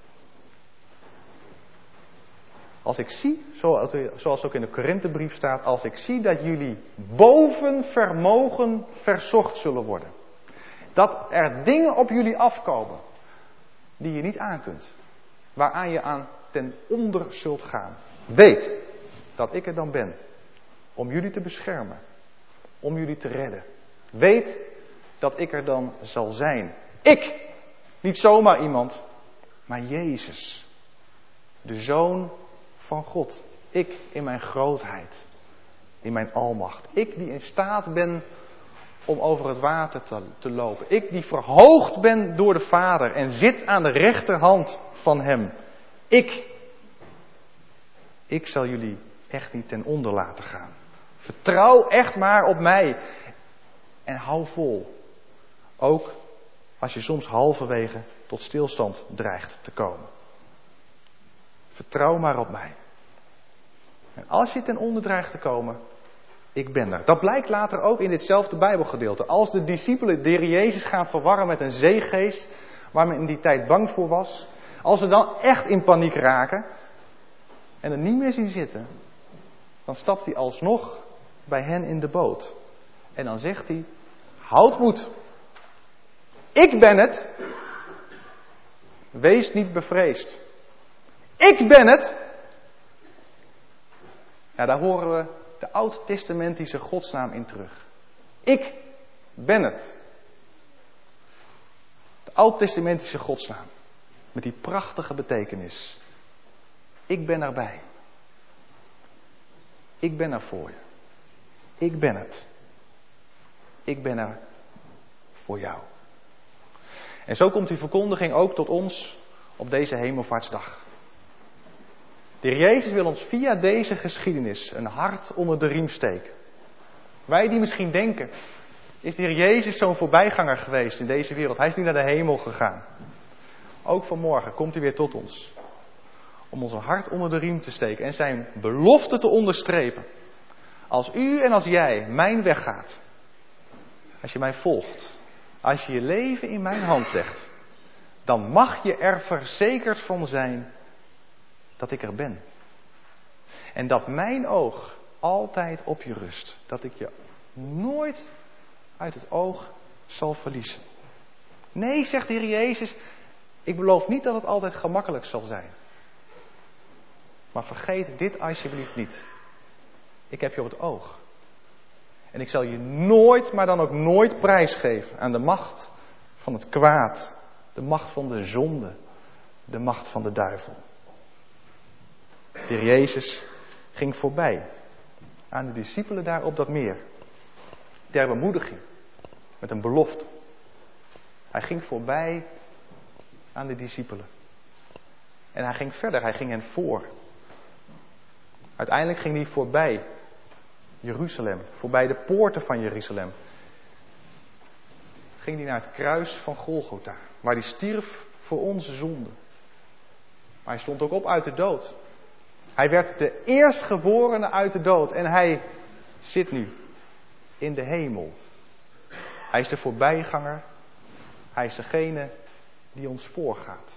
Als ik zie, zoals ook in de Korinthebrief staat, als ik zie dat jullie boven vermogen verzocht zullen worden. Dat er dingen op jullie afkomen die je niet aan kunt. Waaraan je aan ten onder zult gaan. Weet dat ik er dan ben. Om jullie te beschermen. Om jullie te redden. Weet dat ik er dan zal zijn. Ik! Niet zomaar iemand. Maar Jezus. De Zoon van God. Ik in mijn grootheid. In mijn almacht. Ik die in staat ben om over het water te lopen. Ik die verhoogd ben door de Vader en zit aan de rechterhand van Hem. Ik zal jullie echt niet ten onder laten gaan. Vertrouw echt maar op mij. En hou vol. Ook als je soms halverwege tot stilstand dreigt te komen. Vertrouw maar op mij. En als je ten onder dreigt te komen, ik ben er. Dat blijkt later ook in ditzelfde Bijbelgedeelte. Als de discipelen de Heer Jezus gaan verwarren met een zeegeest, waar men in die tijd bang voor was. Als ze dan echt in paniek raken en er niet meer zien zitten, dan stapt hij alsnog bij hen in de boot. En dan zegt hij, houd moed. Ik ben het. Wees niet bevreesd. Ik ben het. Ja, daar horen we de oud-testamentische godsnaam in terug. Ik ben het. De oud-testamentische godsnaam. Met die prachtige betekenis. Ik ben erbij. Ik ben er voor je. Ik ben het. Ik ben er voor jou. En zo komt die verkondiging ook tot ons op deze Hemelvaartsdag. De Heer Jezus wil ons via deze geschiedenis een hart onder de riem steken. Wij die misschien denken, is de Heer Jezus zo'n voorbijganger geweest in deze wereld? Hij is nu naar de hemel gegaan. Ook vanmorgen komt hij weer tot ons. Om ons een hart onder de riem te steken en zijn belofte te onderstrepen. Als u en als jij mijn weg gaat. Als je mij volgt. Als je je leven in mijn hand legt. Dan mag je er verzekerd van zijn dat ik er ben. En dat mijn oog altijd op je rust. Dat ik je nooit uit het oog zal verliezen. Nee, zegt de Heer Jezus, ik beloof niet dat het altijd gemakkelijk zal zijn. Maar vergeet dit alsjeblieft niet. Ik heb je op het oog. En ik zal je nooit, maar dan ook nooit prijsgeven aan de macht van het kwaad. De macht van de zonde. De macht van de duivel. De Heer Jezus ging voorbij aan de discipelen daar op dat meer. Ter bemoediging. Met een belofte. Hij ging voorbij aan de discipelen. En hij ging verder, hij ging hen voor. Uiteindelijk ging hij voorbij Jeruzalem, voorbij de poorten van Jeruzalem. Ging hij naar het kruis van Golgotha, waar hij stierf voor onze zonde. Maar hij stond ook op uit de dood. Hij werd de eerstgeborene uit de dood en hij zit nu in de hemel. Hij is de voorbijganger, hij is degene die ons voorgaat.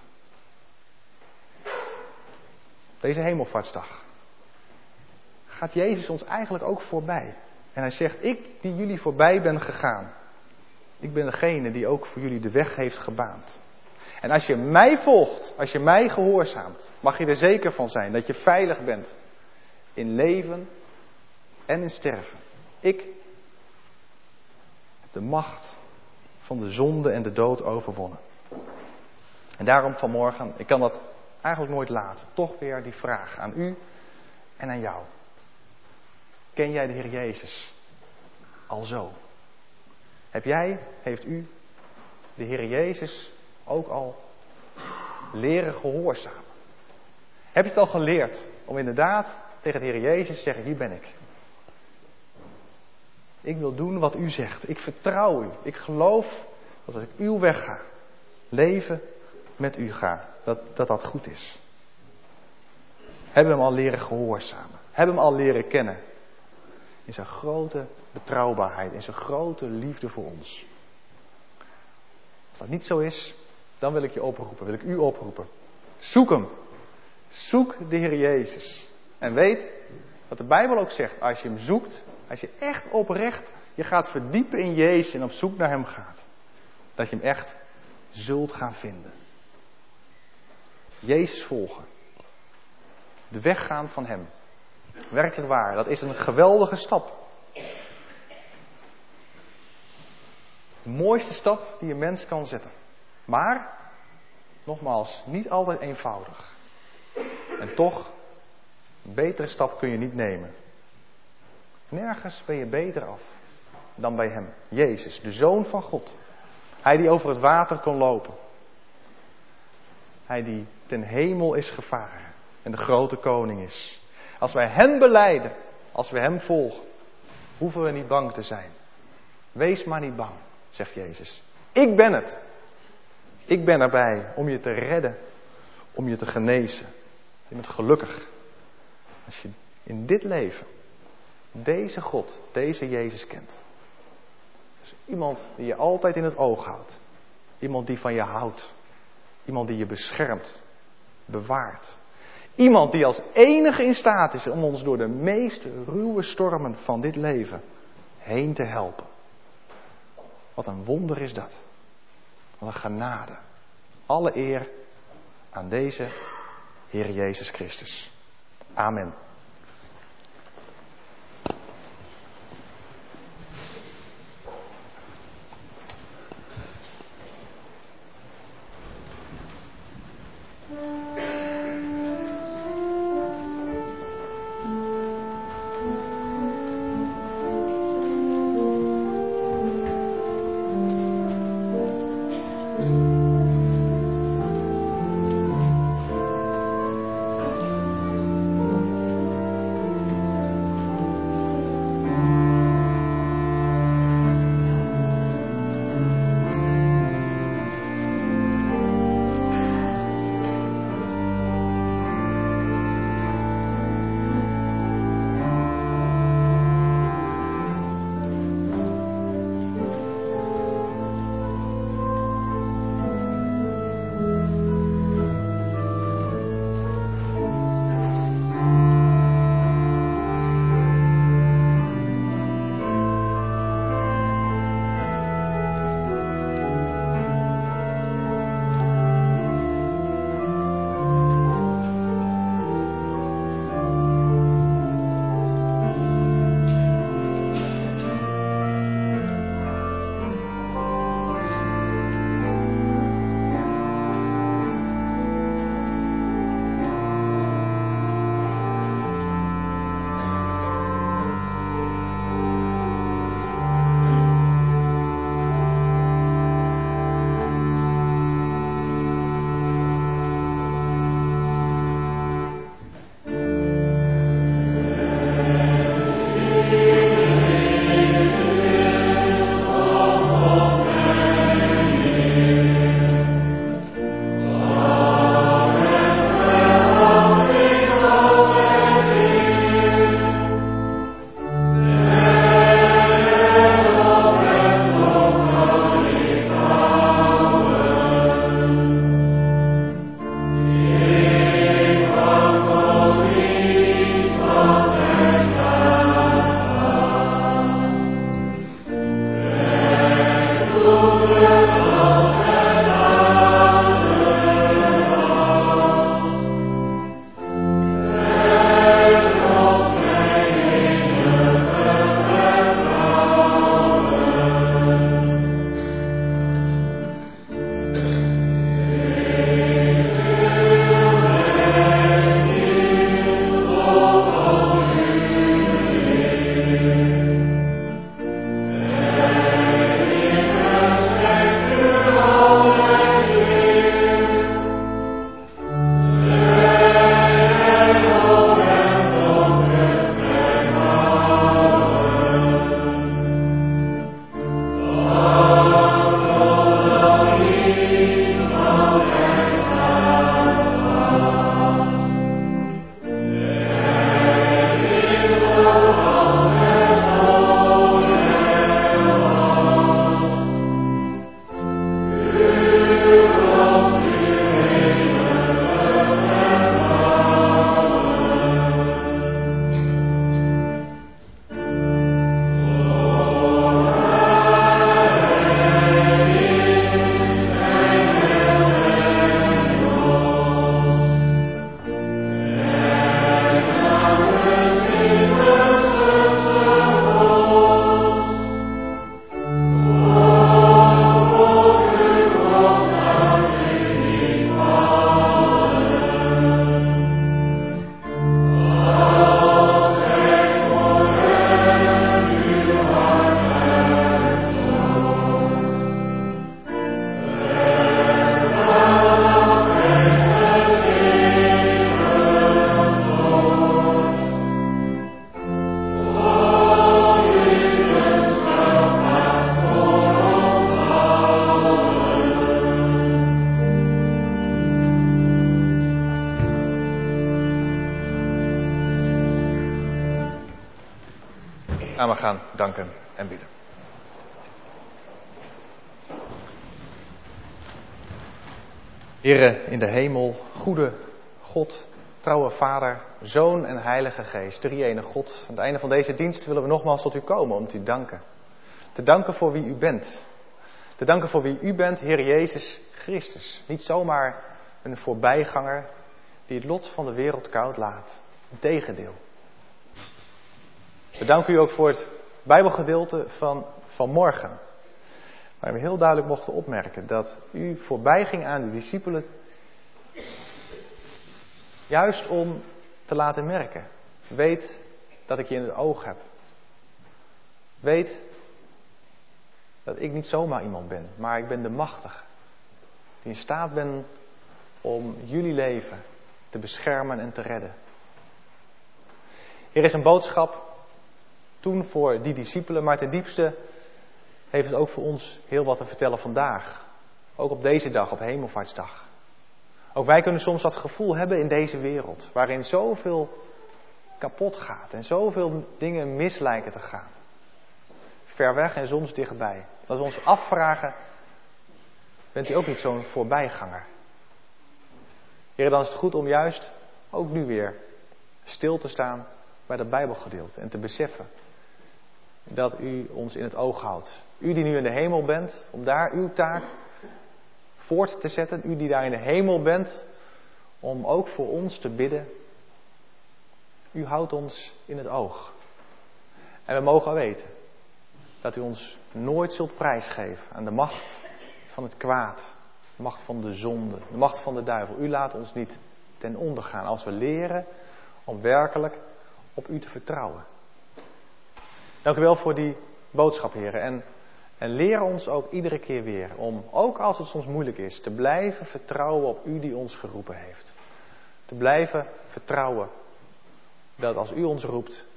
Deze Hemelvaartsdag gaat Jezus ons eigenlijk ook voorbij. En hij zegt, ik die jullie voorbij ben gegaan. Ik ben degene die ook voor jullie de weg heeft gebaand. En als je mij volgt, als je mij gehoorzaamt, mag je er zeker van zijn dat je veilig bent. In leven en in sterven. Ik heb de macht van de zonde en de dood overwonnen. En daarom vanmorgen, ik kan dat eigenlijk nooit laten, toch weer die vraag aan u en aan jou. Ken jij de Heer Jezus al zo? Heeft u de Heer Jezus ook al leren gehoorzamen? Heb je het al geleerd om inderdaad tegen de Heer Jezus te zeggen, hier ben ik. Ik wil doen wat u zegt. Ik vertrouw u. Ik geloof dat als ik uw weg ga, leven met u ga, dat goed is. Hebben hem al leren gehoorzamen. Hebben hem al leren kennen. In zijn grote betrouwbaarheid. In zijn grote liefde voor ons. Als dat niet zo is, dan wil ik je oproepen. Wil ik u oproepen. Zoek hem. Zoek de Heer Jezus. En weet wat de Bijbel ook zegt. Als je hem zoekt. Als je echt oprecht je gaat verdiepen in Jezus. En op zoek naar hem gaat. Dat je hem echt zult gaan vinden. Jezus volgen. De weg gaan van hem. Werkelijk waar. Dat is een geweldige stap. De mooiste stap die een mens kan zetten. Maar, nogmaals, niet altijd eenvoudig. En toch, een betere stap kun je niet nemen. Nergens ben je beter af dan bij hem. Jezus, de Zoon van God. Hij die over het water kon lopen. Hij die ten hemel is gevaren. En de grote koning is. Als wij hem belijden, als we hem volgen, hoeven we niet bang te zijn. Wees maar niet bang, zegt Jezus. Ik ben het. Ik ben erbij om je te redden, om je te genezen. Je bent gelukkig als je in dit leven deze God, deze Jezus kent. Dus iemand die je altijd in het oog houdt. Iemand die van je houdt. Iemand die je beschermt, bewaart. Iemand die als enige in staat is om ons door de meest ruwe stormen van dit leven heen te helpen. Wat een wonder is dat. Wat een genade. Alle eer aan deze Heer Jezus Christus. Amen. samen gaan danken en bidden. Heere in de hemel, goede God, trouwe Vader, Zoon en Heilige Geest, drie-ene God. Aan het einde van deze dienst willen we nogmaals tot u komen om te danken. Te danken voor wie u bent. Te danken voor wie u bent, Heer Jezus Christus. Niet zomaar een voorbijganger die het lot van de wereld koud laat. Integendeel. We danken u ook voor het Bijbelgedeelte van morgen. Waar we heel duidelijk mochten opmerken dat u voorbij ging aan de discipelen. Juist om te laten merken. Weet dat ik je in het oog heb. Weet dat ik niet zomaar iemand ben, maar ik ben de machtige. Die in staat ben om jullie leven te beschermen en te redden. Er is een boodschap toen voor die discipelen, maar ten diepste heeft het ook voor ons heel wat te vertellen vandaag. Ook op deze dag, op Hemelvaartsdag. Ook wij kunnen soms dat gevoel hebben in deze wereld, waarin zoveel kapot gaat en zoveel dingen mis lijken te gaan. Ver weg en soms dichtbij. Dat we ons afvragen, bent u ook niet zo'n voorbijganger? Heer, dan is het goed om juist ook nu weer stil te staan bij dat Bijbelgedeelte en te beseffen dat u ons in het oog houdt. U die nu in de hemel bent, om daar uw taak voort te zetten. U die daar in de hemel bent, om ook voor ons te bidden. U houdt ons in het oog. En we mogen weten dat u ons nooit zult prijsgeven aan de macht van het kwaad. De macht van de zonde, de macht van de duivel. U laat ons niet ten onder gaan als we leren om werkelijk op u te vertrouwen. Dank u wel voor die boodschap, heren. En leer ons ook iedere keer weer om, ook als het soms moeilijk is, te blijven vertrouwen op u die ons geroepen heeft. Te blijven vertrouwen dat als u ons roept,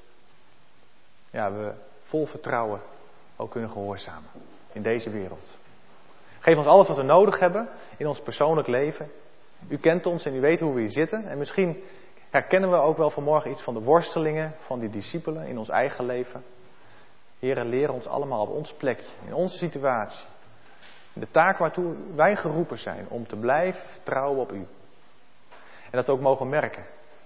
we vol vertrouwen ook kunnen gehoorzamen in deze wereld. Geef ons alles wat we nodig hebben in ons persoonlijk leven. U kent ons en u weet hoe we hier zitten. En misschien herkennen we ook wel vanmorgen iets van de worstelingen van die discipelen in ons eigen leven. Heere, leer ons allemaal op ons plekje, in onze situatie. De taak waartoe wij geroepen zijn om te blijven vertrouwen op u. En dat we ook mogen merken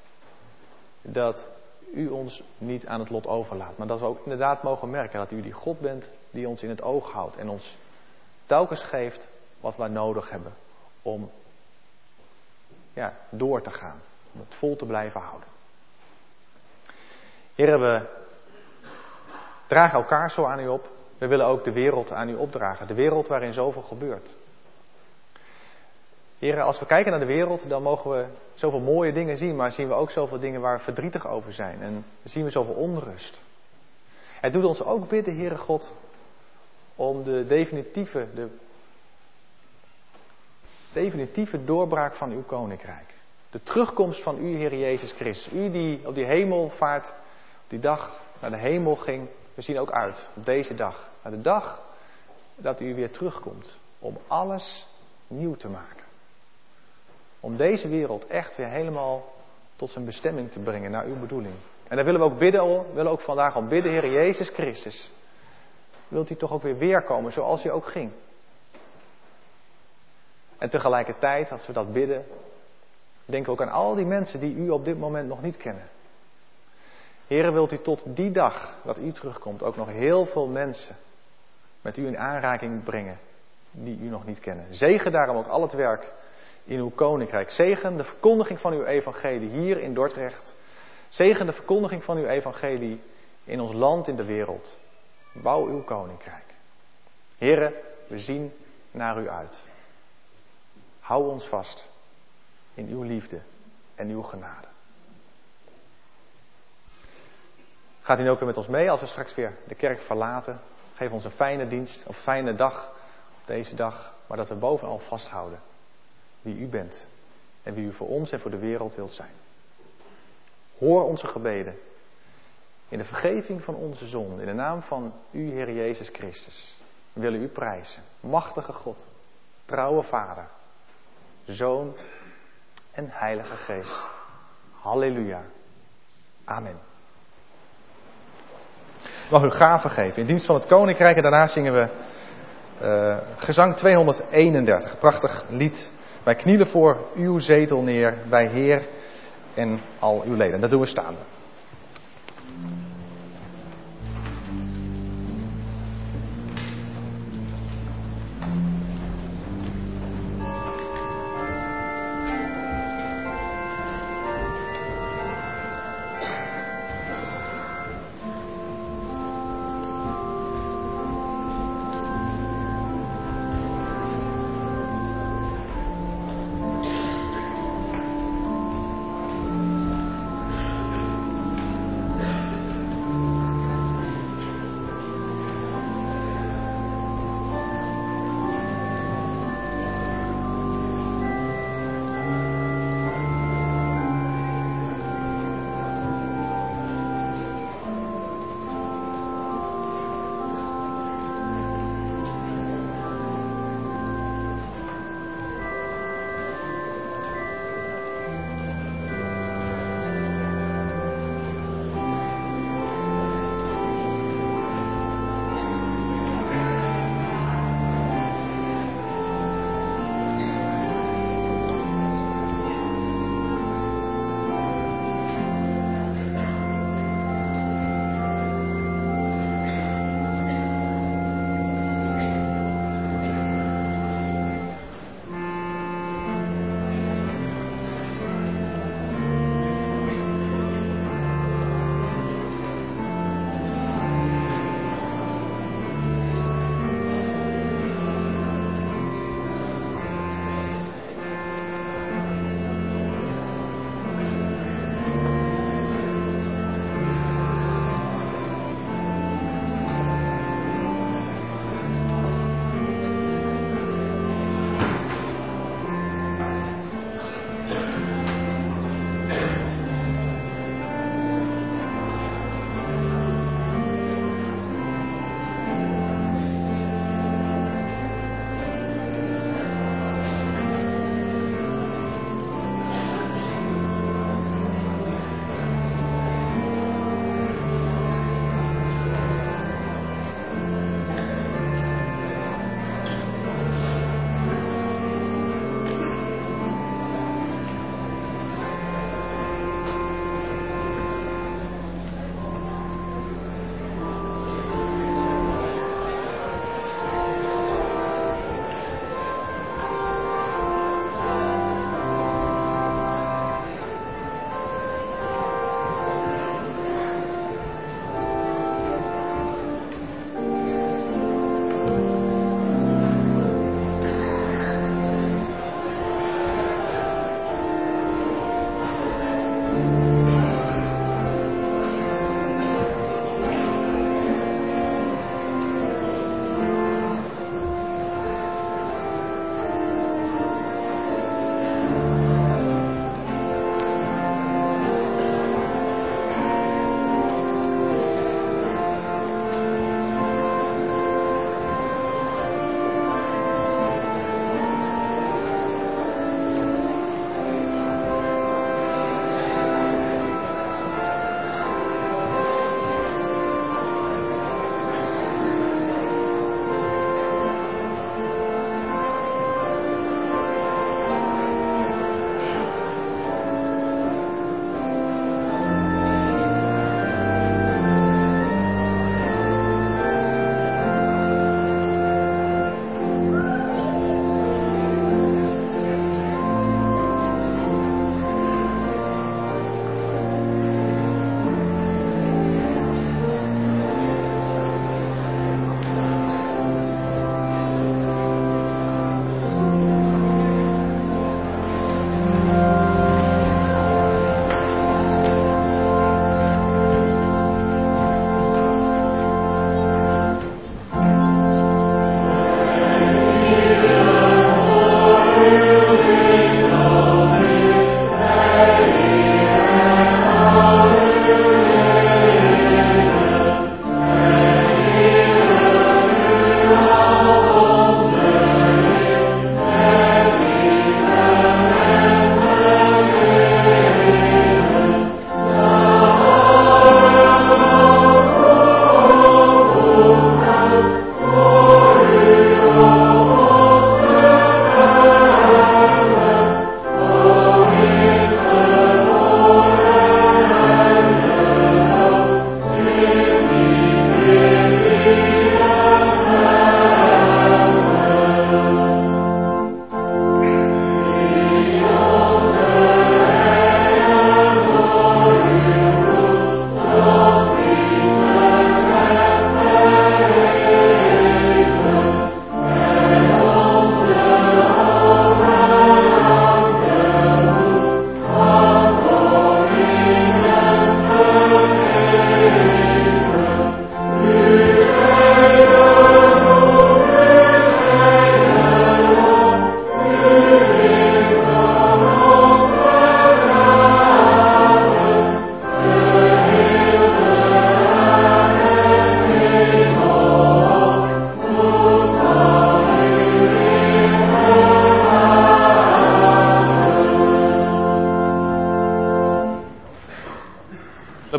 dat u ons niet aan het lot overlaat. Maar dat we ook inderdaad mogen merken dat u die God bent die ons in het oog houdt. En ons telkens geeft wat wij nodig hebben om door te gaan. Om het vol te blijven houden. Heere, we dragen elkaar zo aan u op. We willen ook de wereld aan u opdragen. De wereld waarin zoveel gebeurt. Heere, als we kijken naar de wereld, dan mogen we zoveel mooie dingen zien. Maar zien we ook zoveel dingen waar we verdrietig over zijn. En dan zien we zoveel onrust. Het doet ons ook bidden, Heere God, om de definitieve doorbraak van uw koninkrijk. De terugkomst van u, Heer Jezus Christus. U die op die hemelvaart, op die dag naar de hemel ging. We zien ook uit op deze dag. Naar de dag dat u weer terugkomt. Om alles nieuw te maken. Om deze wereld echt weer helemaal tot zijn bestemming te brengen. Naar uw bedoeling. En daar willen we ook bidden. Willen ook vandaag al bidden, Heer Jezus Christus. Wilt u toch ook weer weerkomen zoals u ook ging. En tegelijkertijd, als we dat bidden, denken we ook aan al die mensen die u op dit moment nog niet kennen. Heere, wilt u tot die dag dat u terugkomt ook nog heel veel mensen met u in aanraking brengen die u nog niet kennen. Zegen daarom ook al het werk in uw koninkrijk. Zegen de verkondiging van uw evangelie hier in Dordrecht. Zegen de verkondiging van uw evangelie in ons land, in de wereld. Bouw uw koninkrijk. Heere, we zien naar u uit. Hou ons vast in uw liefde en uw genade. Gaat u ook weer met ons mee als we straks weer de kerk verlaten. Geef ons een fijne dienst, of fijne dag op deze dag. Maar dat we bovenal vasthouden wie u bent. En wie u voor ons en voor de wereld wilt zijn. Hoor onze gebeden. In de vergeving van onze zonden. In de naam van u, Heer Jezus Christus. We willen u prijzen. Machtige God. Trouwe Vader. Zoon en Heilige Geest. Halleluja. Amen. mag u gaven geven in dienst van het Koninkrijk. En daarna zingen we gezang 231. Prachtig lied. Wij knielen voor uw zetel neer, bij Heer en al uw leden. Dat doen we staande.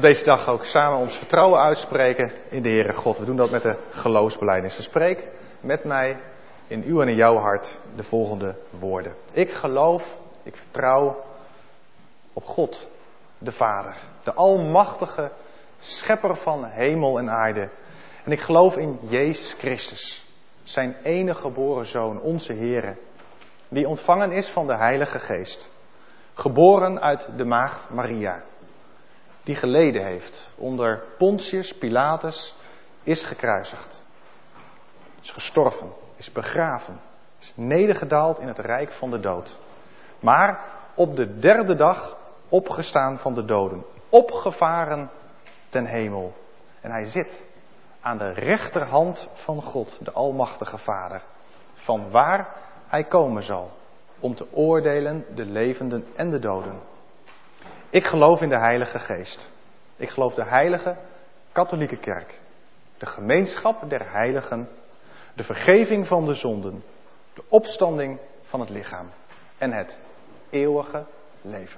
deze dag ook samen ons vertrouwen uitspreken in de Heere God. We doen dat met de geloofsbelijdenis. Dus spreek met mij in uw en in jouw hart de volgende woorden. Ik geloof, ik vertrouw op God, de Vader, de almachtige schepper van hemel en aarde. En ik geloof in Jezus Christus, zijn enige geboren Zoon, onze Heere, die ontvangen is van de Heilige Geest, geboren uit de maagd Maria, die geleden heeft onder Pontius Pilatus, is gekruisigd, is gestorven, is begraven, is nedergedaald in het rijk van de dood, maar op de derde dag opgestaan van de doden, opgevaren ten hemel. En hij zit aan de rechterhand van God, de Almachtige Vader, van waar hij komen zal om te oordelen de levenden en de doden. Ik geloof in de Heilige Geest. Ik geloof de heilige katholieke kerk, de gemeenschap der heiligen, de vergeving van de zonden, de opstanding van het lichaam en het eeuwige leven.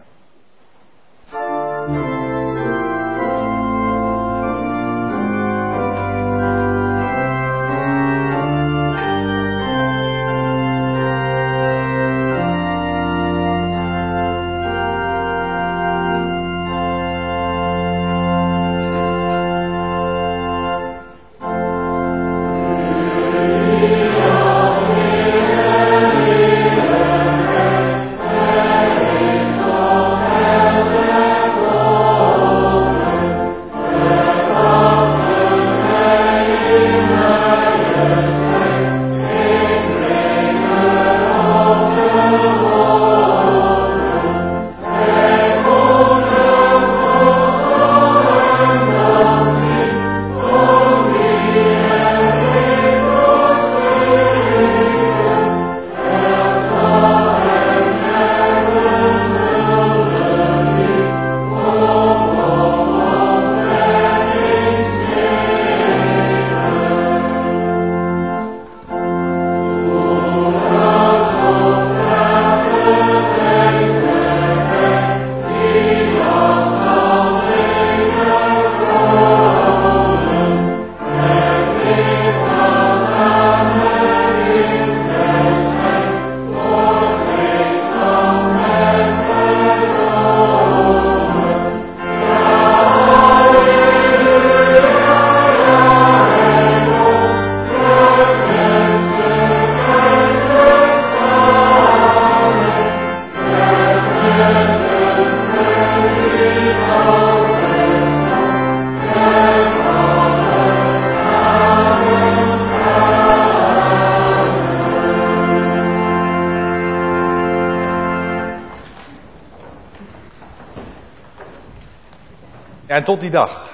En tot die dag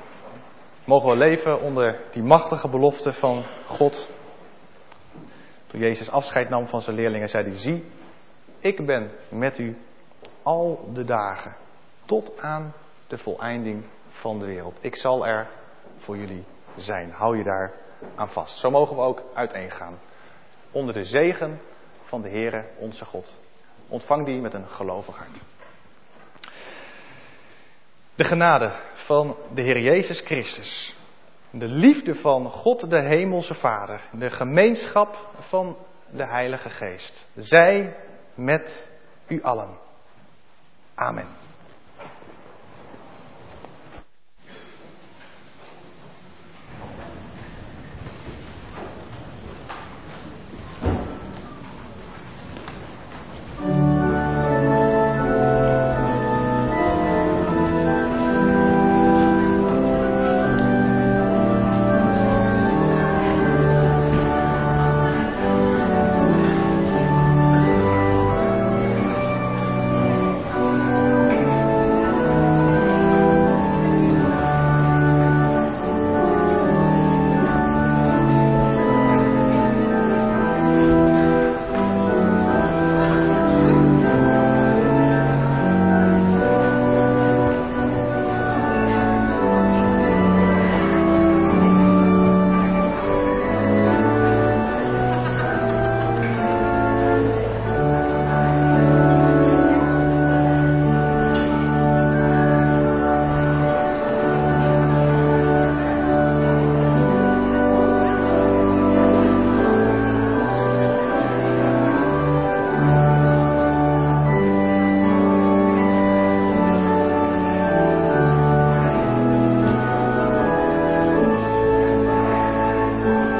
mogen we leven onder die machtige belofte van God. Toen Jezus afscheid nam van zijn leerlingen, zei hij: zie, ik ben met u al de dagen tot aan de voleinding van de wereld. Ik zal er voor jullie zijn. Hou je daar aan vast. Zo mogen we ook uiteengaan. Onder de zegen van de Heere onze God. Ontvang die met een gelovig hart. De genade van de Heer Jezus Christus, de liefde van God de Hemelse Vader, de gemeenschap van de Heilige Geest, zij met u allen. Amen.